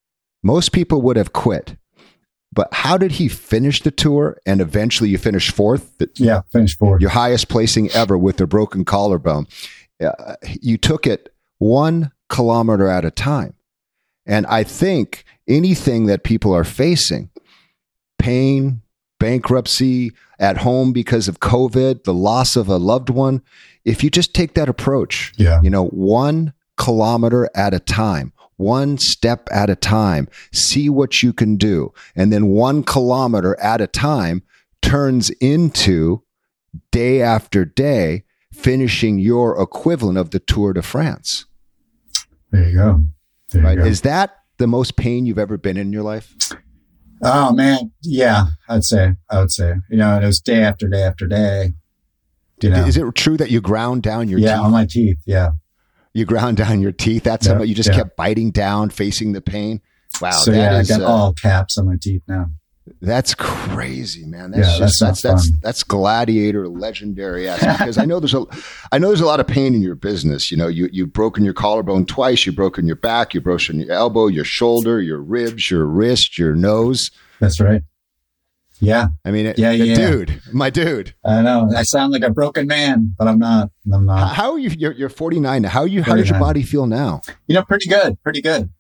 But how did he finish the tour? And eventually you finished 4th? Yeah, finished 4th. Your highest placing ever with a broken collarbone. You took it 1 kilometer at a time. And I think anything that people are facing, pain, bankruptcy, at home because of COVID, the loss of a loved one, if you just take that approach, 1 kilometer at a time, 1 step at a time, see what you can do. And then 1 kilometer at a time turns into day after day, finishing your equivalent of the Tour de France. There you go. Right? Is that the most pain you've ever been in your life? Oh man. Yeah, I would say, it was day after day after day. Is it true that you ground down your teeth? Yeah, on my teeth. Yeah. You ground down your teeth. That's how you just kept biting down, facing the pain. Wow. So I got all caps on my teeth now. That's crazy, man. That's gladiator legendary ass. Because I know there's a lot of pain in your business. You've broken your collarbone twice. You've broken your back. You've broken your elbow, your shoulder, your ribs, your wrist, your nose. That's right. Yeah. I mean, my dude. I know. I sound like a broken man, but I'm not. How are you? You're 49 now. How does your body feel now? Pretty good.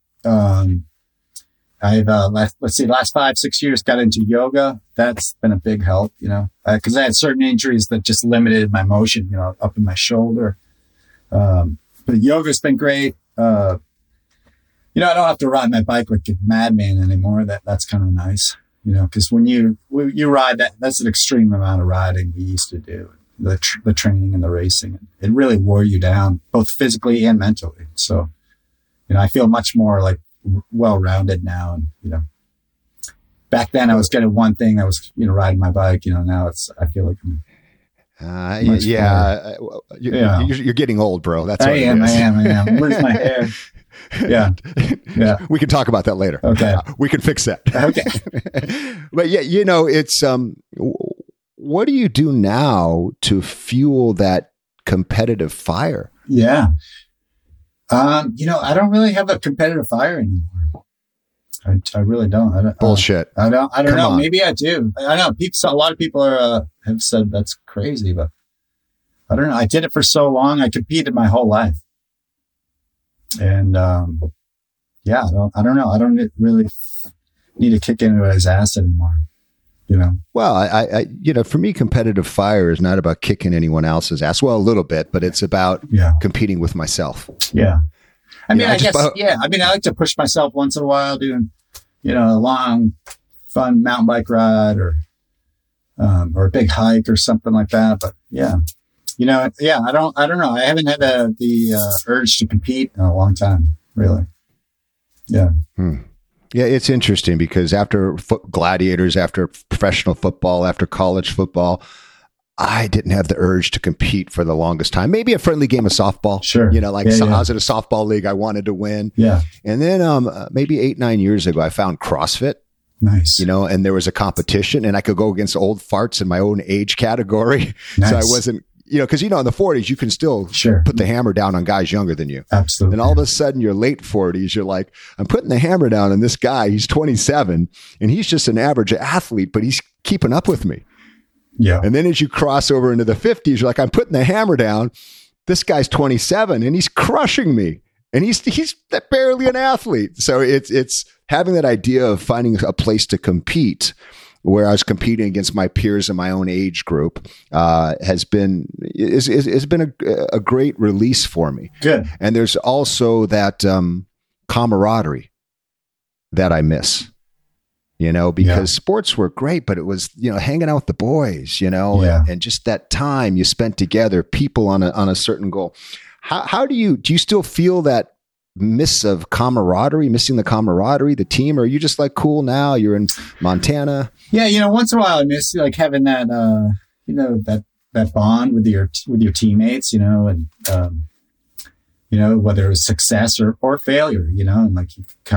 I've, last 5-6 years got into yoga. That's been a big help, because I had certain injuries that just limited my motion, up in my shoulder. But yoga's been great. I don't have to ride my bike like a madman anymore. That's kind of nice, because when you ride that's an extreme amount of riding we used to do, the training and the racing. It really wore you down both physically and mentally. So, I feel much more like well-rounded now. And, back then I was getting one thing. I was, riding my bike, now I feel like you're getting old, bro. That's I am. Where's my hair? Yeah. We can talk about that later. Okay. We can fix that. Okay. But yeah, it's, what do you do now to fuel that competitive fire? Yeah. I don't really have a competitive fire anymore. I really don't. Bullshit. I don't Come know. on. Maybe I do. I know a lot of people have said that's crazy, but I don't know. I did it for so long. I competed my whole life. And, yeah, I don't know. I don't really need to kick anybody's ass anymore. Well, I for me, competitive fire is not about kicking anyone else's ass. Well, a little bit, but it's about competing with myself. Yeah. I mean, I like to push myself once in a while doing, a long, fun mountain bike ride or a big hike or something like that. But I don't know. I haven't had the urge to compete in a long time, really. Yeah. Yeah, it's interesting because after Gladiators, after professional football, after college football, I didn't have the urge to compete for the longest time. Maybe a friendly game of softball. Sure. I was at a softball league. I wanted to win. Yeah. And then maybe 8-9 years ago, I found CrossFit. Nice. And there was a competition and I could go against old farts in my own age category. Nice. So I wasn't, because, in the 40s, you can still put the hammer down on guys younger than you. Absolutely. And all of a sudden, your late 40s, you're like, I'm putting the hammer down on this guy. He's 27 and he's just an average athlete, but he's keeping up with me. Yeah. And then as you cross over into the 50s, you're like, I'm putting the hammer down. This guy's 27 and he's crushing me. And he's barely an athlete. So it's having that idea of finding a place to compete where I was competing against my peers in my own age group has been a great release for me. Good. And there's also that camaraderie that I miss, because sports were great, but it was, hanging out with the boys, and just that time you spent together, people on a certain goal. How do you still feel that missing the camaraderie, the team, or are you just like cool now? You're in Montana. Yeah. Once in a while I miss like having that, that bond with your teammates, and, whether it was success or failure, and like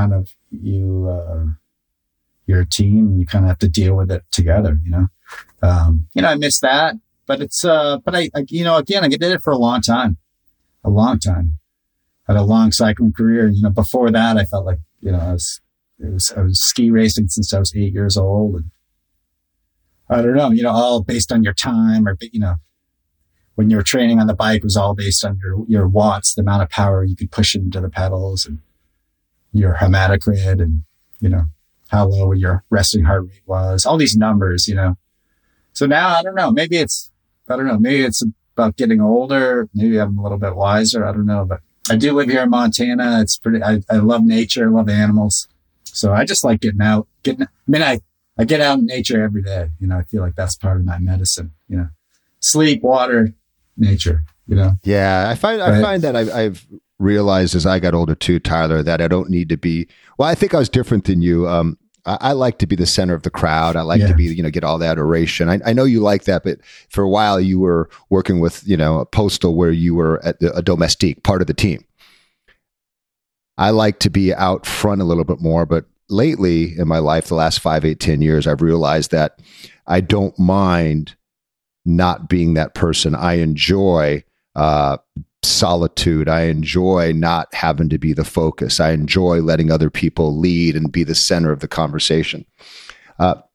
you're a team and you kind of have to deal with it together, I miss that, but it's, but I again, I did it for a long time. I had a long cycling career. Before that, I felt like, I was ski racing since I was 8 years old. And I don't know, all based on your time or, when you were training on the bike, it was all based on your watts, the amount of power you could push into the pedals and your hematocrit and, how low your resting heart rate was, all these numbers, So now, I don't know, maybe it's about getting older. Maybe I'm a little bit wiser. I don't know, but I do live here in Montana. It's pretty, I love nature, I love animals. So I just like getting out, I get out in nature every day. I feel like that's part of my medicine, sleep, water, nature, Yeah. I find that I've realized as I got older too, Tyler, that I don't need to be, I think I was different than you. I like to be the center of the crowd. I like to be, get all the adoration. I know you like that, but for a while you were working with, a Postal where you were at a domestique, part of the team. I like to be out front a little bit more, but lately in my life, the last 5, 8, 10 years, I've realized that I don't mind not being that person. I enjoy, solitude. I enjoy not having to be the focus. I enjoy letting other people lead and be the center of the conversation. The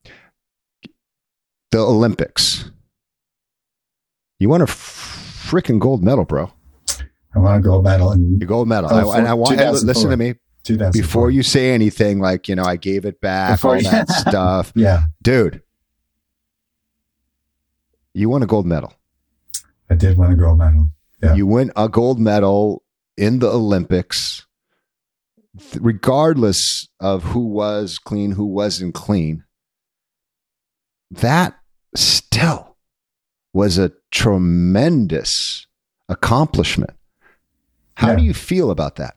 Olympics. You won a freaking gold medal, bro. I want a gold medal. Your gold medal. I want listen to me. Before you say anything like, I gave it back, all that stuff. Yeah. Dude, you won a gold medal. I did win a gold medal. Yeah. You win a gold medal in the Olympics, regardless of who was clean, who wasn't clean. That still was a tremendous accomplishment. How do you feel about that?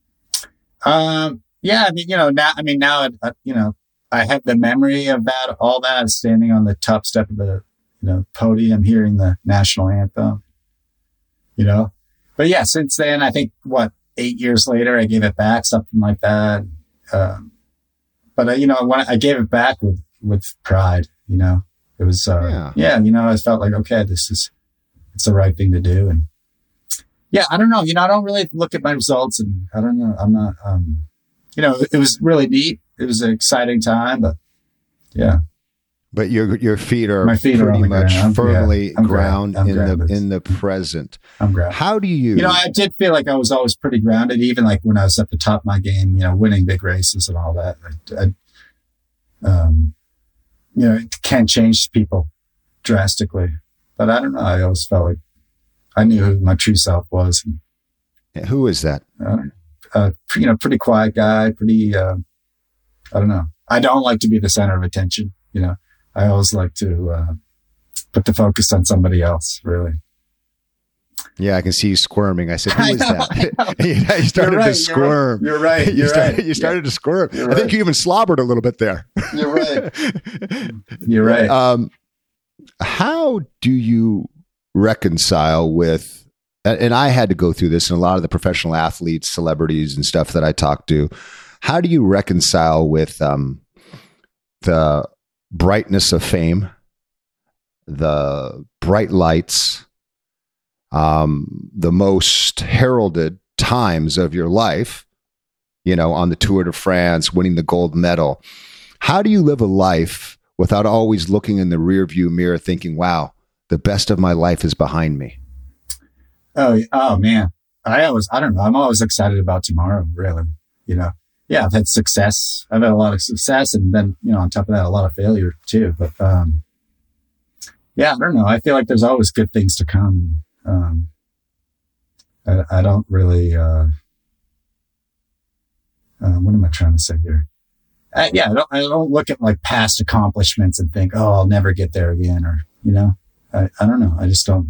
Yeah, now, I have the memory of that, all that, standing on the top step of the, podium, hearing the national anthem. But yeah, since then, I think 8 years later, I gave it back, something like that. But when I gave it back with pride, it was, I felt like, okay, it's the right thing to do. And yeah, I don't know, I don't really look at my results and I don't know, I'm not, it was really neat. It was an exciting time, but yeah. But your feet are My feet are pretty on the much ground. firmly I'm ground grounded. in the present. I'm grounded. How do you? You know, I did feel like I was always pretty grounded, even like when I was at the top of my game. You know, winning big races and all that. You know, it can change people drastically. But I don't know. I always felt like I knew who my true self was. Who is that? You know, pretty quiet guy. Pretty. I don't know. I don't like to be the center of attention. You know. I always like to put the focus on somebody else, really. Yeah, I can see you squirming. I said, who is that? You started to squirm. You're right. You started to squirm. I think you even slobbered a little bit there. You're right. You're right. How do you reconcile with, and I had to go through this, and a lot of the professional athletes, celebrities and stuff that I talk to, how do you reconcile with the brightness of fame, the bright lights, the most heralded times of your life, you know, on the Tour de France, winning the gold medal? How do you live a life without always looking in the rearview mirror thinking, wow, the best of my life is behind me? Oh man. I don't know. I'm always excited about tomorrow, really, you know. Yeah, I've had success. I've had a lot of success, and then, you know, on top of that, a lot of failure too. But yeah, I don't know. I feel like there's always good things to come. I don't really. What am I trying to say here? I don't look at like past accomplishments and think, oh, I'll never get there again, or you know, I don't know. I just don't.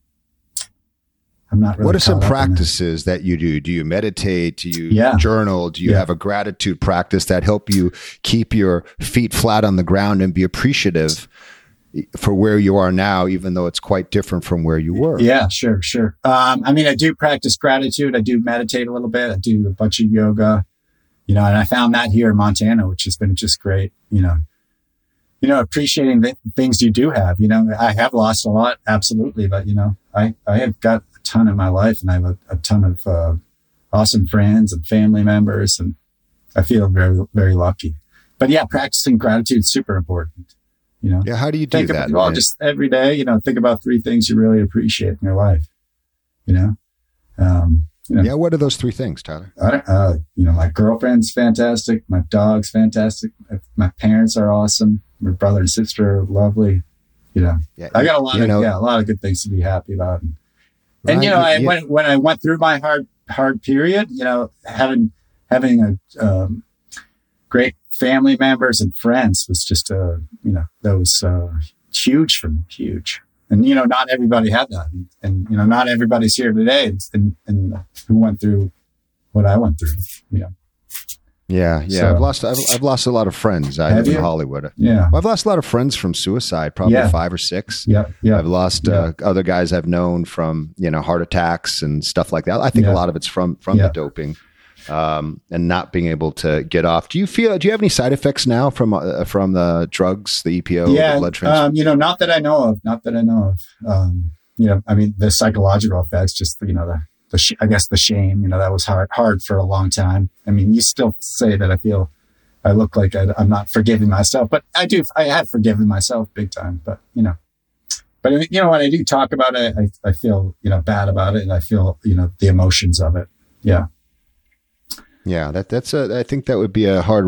I'm not really. What are some practices that you do? Do you meditate? Do you journal? Do you have a gratitude practice that help you keep your feet flat on the ground and be appreciative for where you are now, even though it's quite different from where you were? Yeah, sure. I mean, I do practice gratitude. I do meditate a little bit. I do a bunch of yoga, you know, and I found that here in Montana, which has been just great, you know, appreciating the things you do have. You know, I have lost a lot, absolutely. But, you know, I have got a ton in my life, and I have a ton of awesome friends and family members, and I feel very, very lucky. But yeah, practicing gratitude is super important. You know, yeah. How do you do that? Well, just every day, you know, think about 3 things you really appreciate in your life. You know, yeah. What are those 3 things, Tyler? You know, my girlfriend's fantastic. My dog's fantastic. My parents are awesome. My brother and sister are lovely. You know, I got a lot of good things to be happy about. And you know, when I went through my hard period, you know, having a great family members and friends was just you know, that was huge for me, huge. And you know, not everybody had that, and you know, not everybody's here today, and who went through what I went through. You know. Yeah. So, I've lost a lot of friends. I live in Hollywood. Yeah. Well, I've lost a lot of friends from suicide, probably 5 or 6. Yeah. I've lost other guys I've known from, you know, heart attacks and stuff like that. I think a lot of it's from the doping, and not being able to get off. Do you have any side effects now from the drugs, the EPO, the blood transfusion? You know, not that I know of. You know, I mean, the psychological effects, just, you know, I guess the shame, you know, that was hard for a long time. I mean, you still say that I look like I'm not forgiving myself, but I have forgiven myself big time. But, you know, when I do talk about it, I feel, you know, bad about it, and I feel, you know, the emotions of it. Yeah. Yeah. I think that would be a hard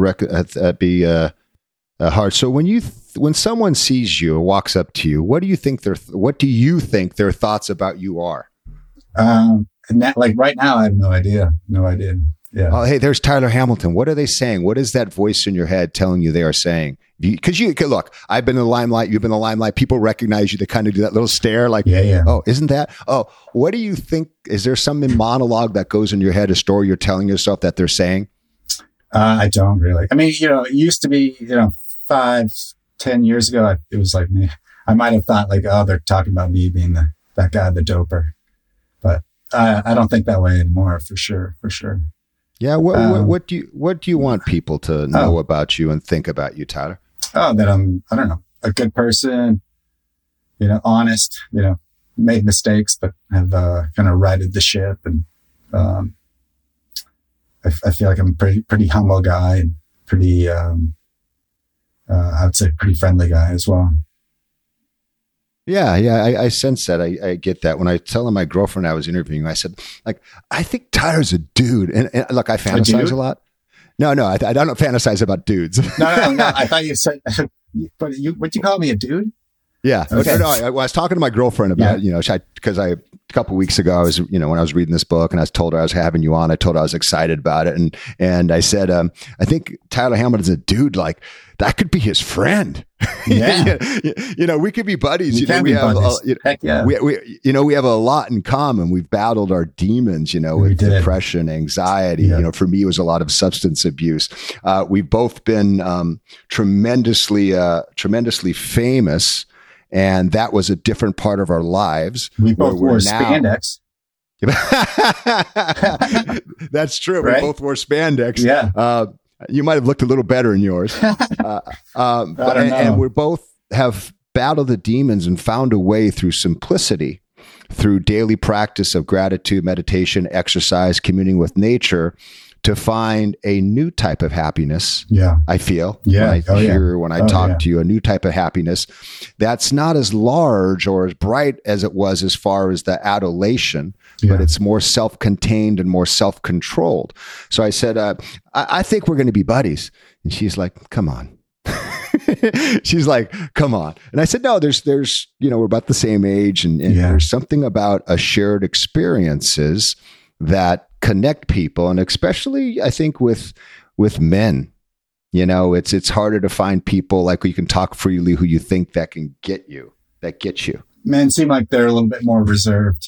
hard. So when someone sees you or walks up to you, what do you think their thoughts about you are? And that, like right now, I have no idea. Yeah. Oh, hey, there's Tyler Hamilton. What are they saying? What is that voice in your head telling you they are saying? Because look, I've been in the limelight. You've been in the limelight. People recognize you. They kind of do that little stare, like, oh, isn't that? Oh, what do you think? Is there some monologue that goes in your head, a story you're telling yourself that they're saying? I don't really. I mean, you know, it used to be, you know, 5-10 years ago, it was like me. I might have thought like, oh, they're talking about me being that guy, the doper. But I don't think that way anymore, for sure. Yeah. What do you want people to know about you and think about you, Tyler? Oh, that I don't know, a good person, you know, honest, you know, made mistakes, but have kind of righted the ship. And I feel like I'm a pretty humble guy, and pretty, I would say pretty friendly guy as well. Yeah, I sense that. I get that. When I tell my girlfriend I was interviewing, I said, like, I think Tyler's a dude. And look, I fantasize a lot. No, I don't fantasize about dudes. No. I thought you said, but would you call me a dude? Yeah. Okay. No, I was talking to my girlfriend about, because a couple of weeks ago, I was, when I was reading this book and I told her I was having you on, I told her I was excited about it. And I said, I think Tyler Hamilton's a dude, like that could be his friend. Yeah. We could be buddies. We have, heck yeah. We have a lot in common. We've battled our demons, with depression, anxiety. Yeah. For me, it was a lot of substance abuse. We've both been tremendously famous. And that was a different part of our lives. We both wore spandex. That's true. Right? We both wore spandex. Yeah. You might have looked a little better in yours. And we both have battled the demons and found a way through simplicity, through daily practice of gratitude, meditation, exercise, communing with nature, to find a new type of happiness. Yeah. I feel when I talk to you, a new type of happiness that's not as large or as bright as it was as far as the adulation, but it's more self-contained and more self-controlled. So I said, I think we're going to be buddies. And she's like, come on. She's like, come on. And I said, no, there's, we're about the same age and there's something about a shared experiences that connect people. And especially I think with men, it's harder to find people like you can talk freely who you think that get you. Men seem like they're a little bit more reserved,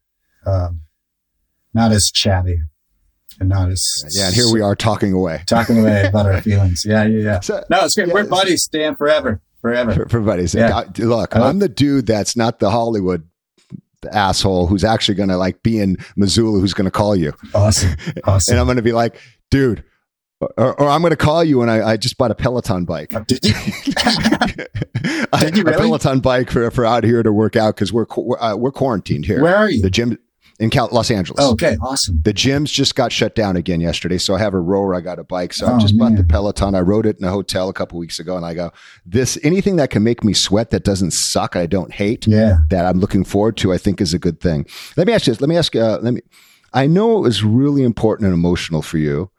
not as chatty and not as. Yeah. And here we are talking away about our feelings. Yeah. So, no, it's great. Yeah, we're buddies, Dan, forever. For buddies. Yeah. Look, I'm the dude that's not the Hollywood asshole who's actually going to be in Missoula, who's going to call you. Awesome. And I'm going to be like, dude, or I'm going to call you and I just bought a Peloton bike. Did you? Did you really? A Peloton bike for out here to work out because we're quarantined here. Where are you? The gym in Los Angeles. Oh, okay. Awesome. The gyms just got shut down again yesterday. So I have a rower. I got a bike. So I just bought the Peloton. I rode it in a hotel a couple of weeks ago and I go, anything that can make me sweat that doesn't suck, I don't hate, that I'm looking forward to, I think is a good thing. Let me ask you, I know it was really important and emotional for you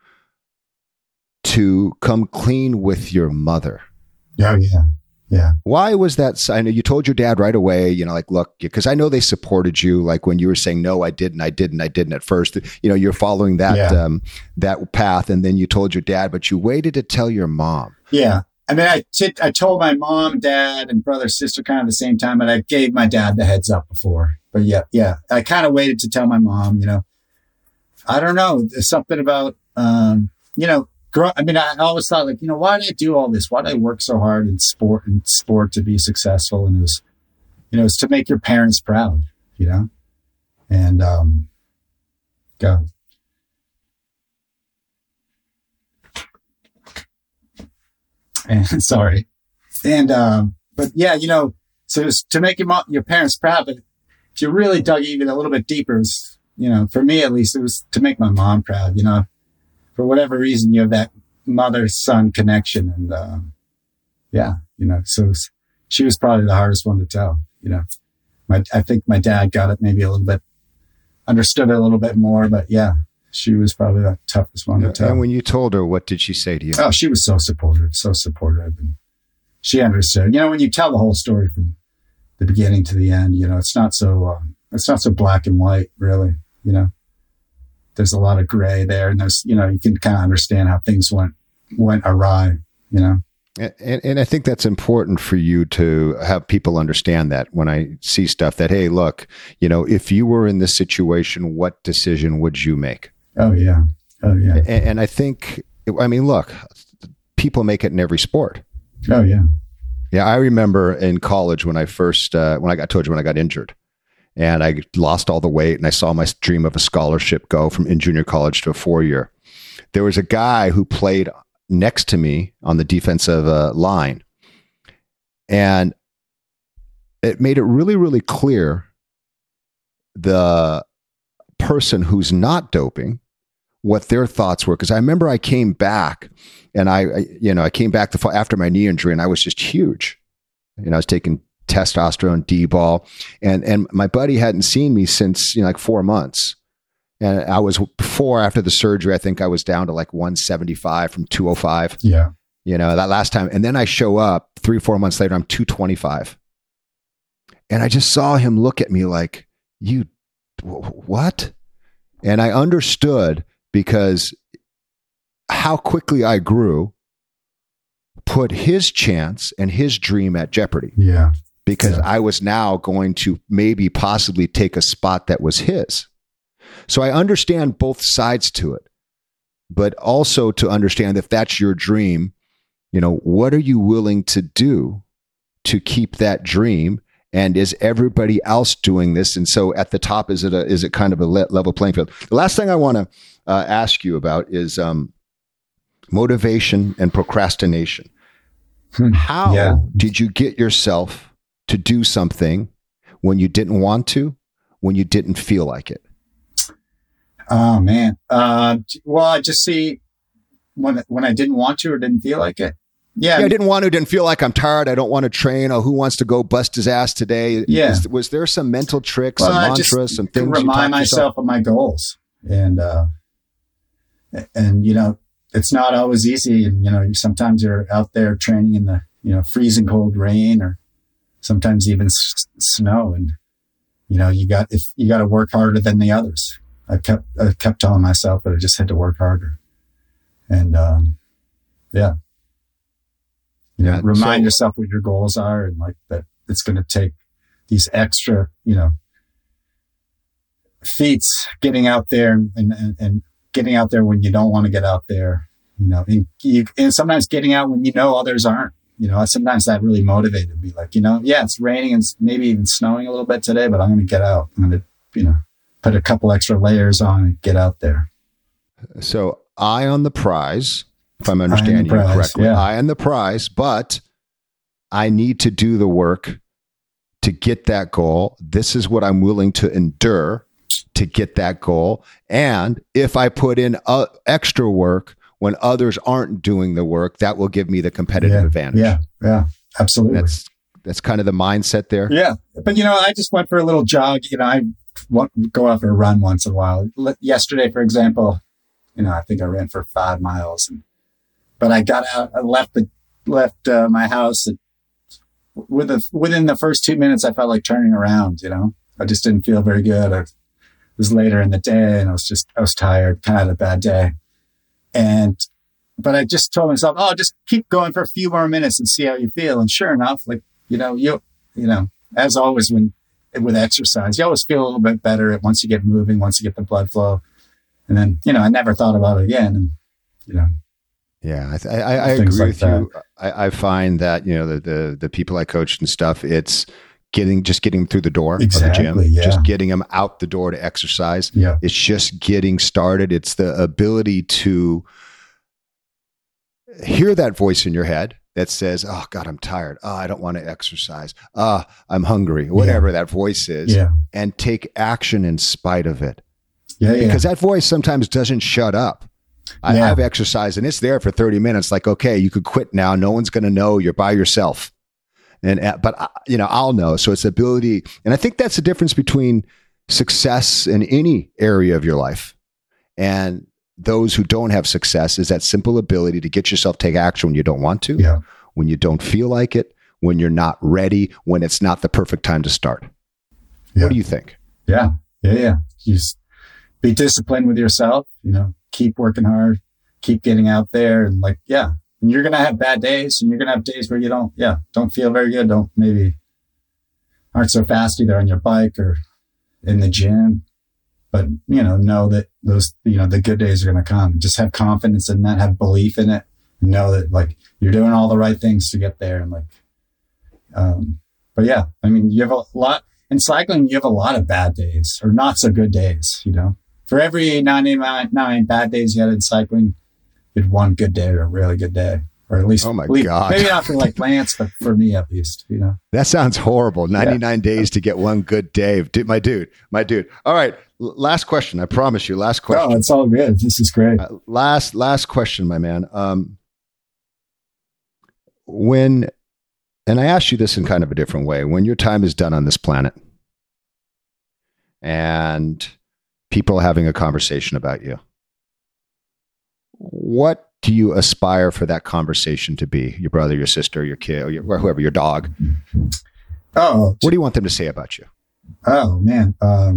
to come clean with your mother. Oh, yeah. Yeah. Why was that? I know you told your dad right away, look, because I know they supported you. Like when you were saying, no, I didn't at first, you're following that, that path. And then you told your dad, but you waited to tell your mom. Yeah. I mean, I told my mom, dad, and brother, sister kind of the same time, but I gave my dad the heads up before. But yeah. I kind of waited to tell my mom, I don't know. There's something about, I always thought why did I do all this? Why did I work so hard in sport to be successful? And it was to make your parents proud, and, go. And sorry. And, but yeah, so it's to make your parents proud, but if you really dug even a little bit deeper, it was, for me at least, it was to make my mom proud, for whatever reason, you have that mother-son connection. And, so she was probably the hardest one to tell, I think my dad got it maybe a little bit, understood it a little bit more, but yeah, she was probably the toughest one to tell. And when you told her, what did she say to you? Oh, she was so supportive. And she understood, when you tell the whole story from the beginning to the end, it's not so black and white, really, There's a lot of gray there, and there's, you can kind of understand how things went awry, And I think that's important for you to have people understand that when I see stuff that, hey, look, if you were in this situation, what decision would you make? Oh yeah. And I think, look, people make it in every sport. Oh yeah. Yeah, I remember in college when I first, when I got injured. And I lost all the weight and I saw my dream of a scholarship go from in junior college to a 4-year. There was a guy who played next to me on the defensive line. And it made it really, really clear the person who's not doping what their thoughts were. Cause I remember I came back and I came back after my knee injury and I was just huge. I was taking testosterone, D-ball, and my buddy hadn't seen me since, like 4 months. And I was after the surgery, I think I was down to like 175 from 205. Yeah. That last time. And then I show up 3-4 months later, I'm 225. And I just saw him look at me like, you, what? And I understood because how quickly I grew put his chance and his dream at jeopardy. Yeah. Because I was now going to maybe possibly take a spot that was his. So I understand both sides to it, but also to understand if that's your dream, what are you willing to do to keep that dream? And is everybody else doing this? And so at the top, is it kind of a level playing field? The last thing I want to ask you about is motivation and procrastination. How did you get yourself to do something when you didn't want to, when you didn't feel like it? Oh man. Well, I just see when I didn't want to or didn't feel like it. Yeah. I didn't want to, didn't feel like I'm tired. I don't want to train. Oh, who wants to go bust his ass today? Yeah. Was there some mental tricks, some mantras, some things? Remind myself of my goals. And it's not always easy. And, sometimes you're out there training in the, freezing cold rain or sometimes even snow. And, you got to work harder than the others. I kept telling myself that I just had to work harder. And, remind yourself what your goals are and like that it's going to take these extra, feats getting out there and getting out there when you don't want to get out there, and sometimes getting out when others aren't, sometimes that really motivated me. Like, it's raining and maybe even snowing a little bit today, but I'm going to get out. I'm going to, put a couple extra layers on and get out there. So eye on the prize, if I'm understanding you correctly, eye on the prize, but I need to do the work to get that goal. This is what I'm willing to endure to get that goal. And if I put in extra work when others aren't doing the work, that will give me the competitive advantage. Yeah, absolutely. That's kind of the mindset there. Yeah. But, I just went for a little jog. I go out for a run once in a while. Yesterday, for example, I think I ran for 5 miles. But I got out, I left my house. And within the first 2 minutes, I felt like turning around, I just didn't feel very good. It was later in the day and I was tired, kind of had a bad day. But I just told myself, just keep going for a few more minutes and see how you feel. And sure enough, like, as always, with exercise, you always feel a little bit better once you get moving, once you get the blood flow. And then, I never thought about it again. And, yeah, I agree with you. I find that, the people I coach and stuff, it's getting through the door of the gym, just getting them out the door to exercise. Yeah. It's just getting started. It's the ability to hear that voice in your head that says, oh God, I'm tired. Oh, I don't want to exercise. I'm hungry, whatever that voice is, and take action in spite of it. Because that voice sometimes doesn't shut up. I've exercised and it's there for 30 minutes. Like, okay, you could quit now. No one's going to know you're by yourself. But I'll know. So it's the ability. And I think that's the difference between success in any area of your life and those who don't have success is that simple ability to get yourself to take action when you don't want to, when you don't feel like it, when you're not ready, when it's not the perfect time to start. What do you think? Yeah. Just be disciplined with yourself, keep working hard, keep getting out there and and you're going to have bad days and you're going to have days where you don't feel very good. Aren't so fast either on your bike or in the gym, but know that those, the good days are going to come. Just have confidence in that, have belief in it, and know that you're doing all the right things to get there. And but you have a lot in cycling, you have a lot of bad days or not so good days, for every 99 bad days you had in cycling, you had one good day or a really good day. or at least, oh my God, maybe not for like Lance, but for me at least, you know. That sounds horrible. 99 days to get one good day. My dude. All right. Last question. I promise you. Last question. Oh, it's all good. This is great. Last question, my man. And I asked you this in kind of a different way, when your time is done on this planet and people are having a conversation about you, what do you aspire for that conversation to be? Your brother, your sister, your kid, or whoever, your dog. Oh, what do you want them to say about you? Oh man.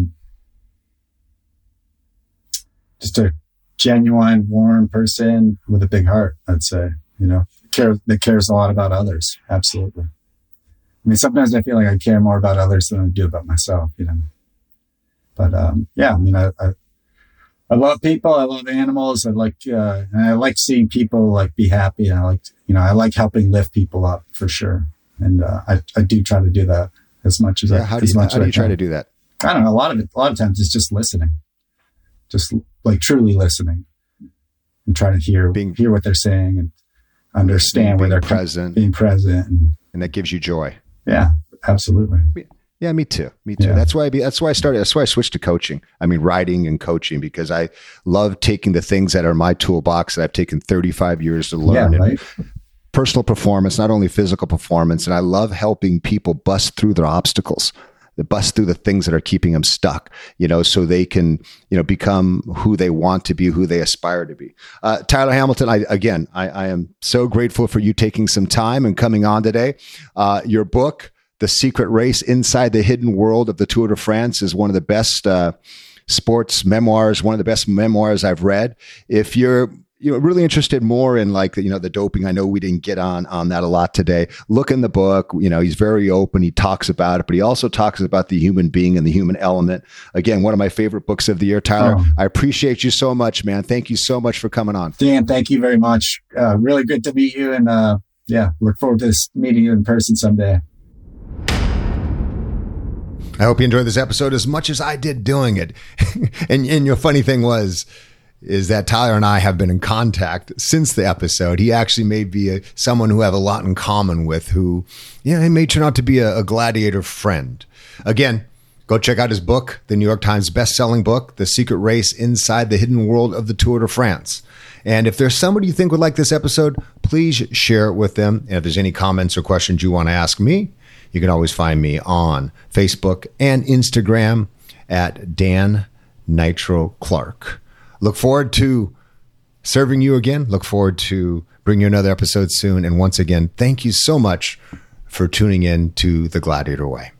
Just a genuine, warm person with a big heart, I'd say, you know, that cares a lot about others. Absolutely. I mean, sometimes I feel like I care more about others than I do about myself, you know, but, yeah, I mean, I love people. I love animals. And I like seeing people like be happy. And I like helping lift people up for sure. And, I do try to do that as much as how do you try to do that? I don't know. A lot of times it's just listening, just like truly listening and trying to hear what they're saying and understand where they're being present. And that gives you joy. Yeah, absolutely. Yeah, me too. Yeah. That's why I switched to coaching. I mean, writing and coaching, because I love taking the things that are my toolbox that I've taken 35 years to learn. Yeah, right. Personal performance, not only physical performance. And I love helping people bust through their obstacles, bust through the things that are keeping them stuck, you know, so they can, you know, become who they want to be, who they aspire to be. Tyler Hamilton, I am so grateful for you taking some time and coming on today. Your book, The Secret Race Inside the Hidden World of the Tour de France, is one of the best sports memoirs, one of the best memoirs I've read. If you're really interested more in the doping, I know we didn't get on that a lot today. Look in the book. You know, he's very open. He talks about it, but he also talks about the human being and the human element. Again, one of my favorite books of the year, Tyler. Oh. I appreciate you so much, man. Thank you so much for coming on. Dan, thank you very much. Really good to meet you. And look forward to meeting you in person someday. I hope you enjoyed this episode as much as I did doing it. and your funny thing is that Tyler and I have been in contact since the episode. He actually may be someone who I have a lot in common with, who, he may turn out to be a gladiator friend. Again, go check out his book, the New York Times best-selling book, The Secret Race Inside the Hidden World of the Tour de France. And if there's somebody you think would like this episode, please share it with them. And if there's any comments or questions you want to ask me, you can always find me on Facebook and Instagram at Dan Nitro Clark. Look forward to serving you again. Look forward to bringing you another episode soon. And once again, thank you so much for tuning in to The Gladiator Way.